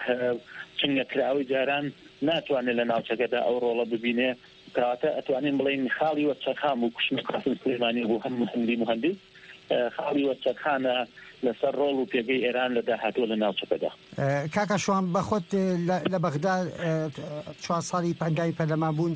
Speaker 20: چنگەکراوی جاران ناتوانێت لە ناوچەکەدا ئەو ڕۆڵە ببینێ کەواتە ئەتوانین بڵین خاڵی وەچەخام و کوشتنی قاسم سلێمانی بوو هەم هەندی مهندس خاڵی وەچەخانە لەسەر ڕۆڵ و پێگەی ئێران لە داهاتوە لە ناوچەکەدا
Speaker 15: کاکە شوان بەخۆت لە بەغدا چوار ساڵی پەنجاوی پەرلەمان بوون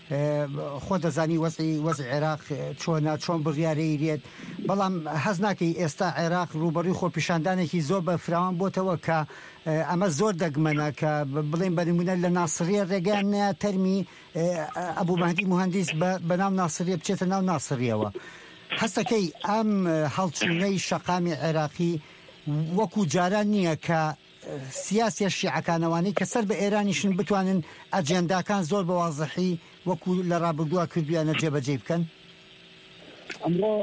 Speaker 15: خۆ دەزانی وەزعی وەزع عێراق چۆنە چۆن بڕیارەی رێت بەڵام حەز ناکەی ئێستا عێراق ڕوبەڕووی خۆپیشاندانێکی زۆر بە فراوان بۆتەوە کە ئەمە زۆر دەگمەنە کە بڵێن بەنمونە لە ناسریە ڕێگەیان نەیە تەرمی ئەبوو مەهدی موهەندیس بە ناو ناسریە بچێتە ناو ناسریەوە هەستەکەی ئەم هەڵچوونەی شەقامی عێراقی وەکو جاران نییە کە سیاسیە شیعەکانەوانی کە سەر بە ئێرانیشن بتوانن ئەجێنداکان زۆر بە وازەحی وەکو لە ڕابردووە کردویانە جێبەجێ بکەن
Speaker 19: ئەمڕۆ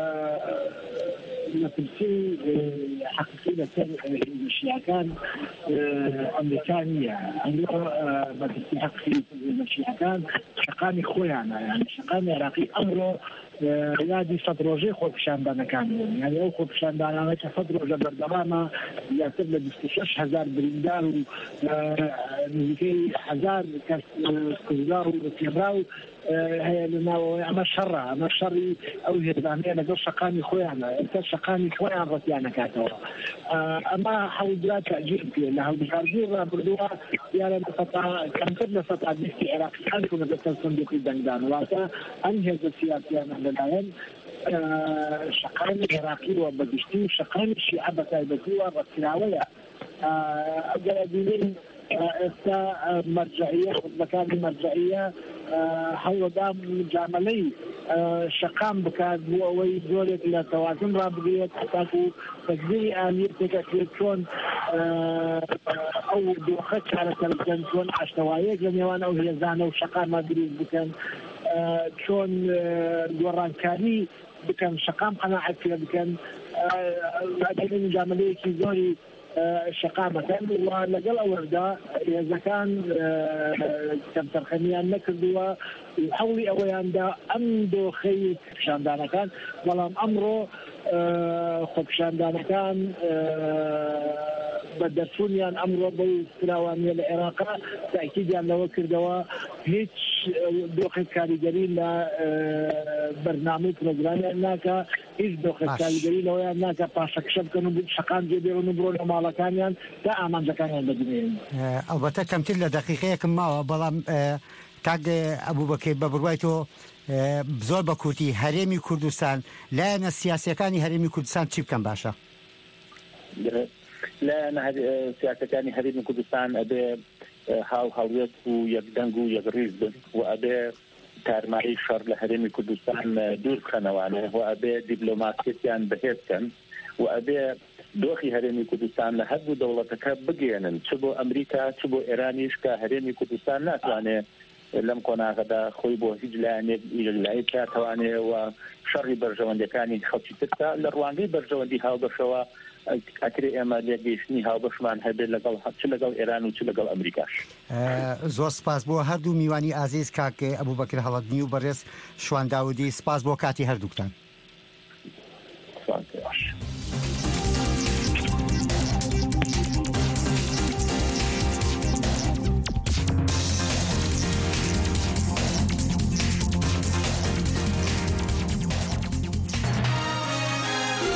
Speaker 19: نەترسی حەقیقی لەسەر شیعەکان ئەمریکانیە ئەمڕۆ بەترسی حەقیقی شیعەکان شەقامی خۆیانە یعنی شەقامی عێراقی ئەمڕۆ یادی سەد ڕۆژەی خۆپیشاندانەکان یعنی ئەو خۆپیشاندانانە کە سەد ڕۆژە بەردەوامە زیاتر لە بیست و شەش هەزار بریندار و نزیکەی هەزار کەس کوژرا و تێبراو هەیە لەناوەوەی ئەمە شەڕە ئەمە شەڕی ئەو هێزانەیە لەگەڵ شەقامی خۆیانە ئێستا شەقامی خۆیان ڕەتیان نەکاتەوە ئەمە هەڵدرا تەعجیل پێ لە هەڵبژاردنی ڕابردووە دیارە کەمتر لە سەد بیستی عێراقیان کۆمەتە سندوقی دەنگدان واتە ئەم هێزە سیاسیانە لەلایەن شەقامی عێراقی و بەگشتی و شەقامی شیعە بە تایبەتیوە ڕەتکراوەیە ئەگەر بینین ئێستا مەرجعیە خودبەکانی مەرجعیە هەوڵەدا مجاملەی شەقام بکات بۆ ئەوەی زۆرێک لە تەوازن ڕابگرێت تاکو تەکبیری ئامیر تێکەکرێت چۆن ئەو دۆخە چارەسەر بکەن چۆن ئاشتەوایەک لە نێوان ئەو هێزانە و شەقامە دروست بکەن چۆن گۆڕانکاری بکەن شەقام قەناعەت پێ بکەن مجاملەیەکی زۆری شەقامەکەن و لەگەڵ ئەوەدا هێزەکان کەمتەرخەمیان نەکردووە هەوڵی ئەوەیاندا ئەم دۆخەی پیشاندانەکان بەڵام ئەمڕۆ خۆپیشاندانەکان بە دەرچوونیان ئەمڕۆ بەو فراوانیە لە عێراقا تاکیدیان لەوە کردەوە هیچ دۆخێت کاریگەری لە بەرنامەی پرۆگرامیان ناکە هیچ دۆخێت کاریگەری لەوەیان ناکە پاشەکشە بکەن و شەقان جێبێن و بڕۆنە ماڵەکانیان تا ئامانجەکانیان بەدنێن.
Speaker 15: ئەلبەتە کەمتر لە دەقیقەیەکم ماوە بەڵام کاک ئەبوبەکر بە بڕوای تۆ زۆر بە کورتی هەرێمی کوردستان لایەنە سیاسیەکانی هەرێمی کوردستان چی بکەن باشە؟
Speaker 20: لایەنە سیاسەکانی هەرێمی کوردستان ئەبێ هاو هەڵوێت و یەکدەنگ و یەکڕیز بن و ئەبێ تارمایی شەڕ لە هەرێمی کوردستان دوور بخەنەوانێ و ئەبێ دیپلۆماسیەتیان بەهێزکەن و ئەبێ دۆخی هەرێمی کوردستان لە هەردوو دەوڵەتەکە بگێنن چ بۆ ئەمریکا چ بۆ ئێرانیش کە هەرێمی کوردستان ناتوانێت لەم کۆناغەدا خۆی بۆ هیچ لایەنێک لای کاتوانێ و شەڕی بەرژەوەندەکانی خەڵکی ترکە لە ڕوانگەی بەرژەوەندی هاوبەشەوە ئەکرێ ئێمە لێگەیشتنی هاوبەشمان هەبێت لەگەڵ چ لەگەڵ ئێران و چ لەگەڵ ئەمریکاش.
Speaker 15: زۆر سپاس بۆ هەردوو میوانی ئازیز کاک ئەبوبەکر هەڵەدنی و بەڕێز شوان داودی، سپاس بۆ کاتی هەردووکتان.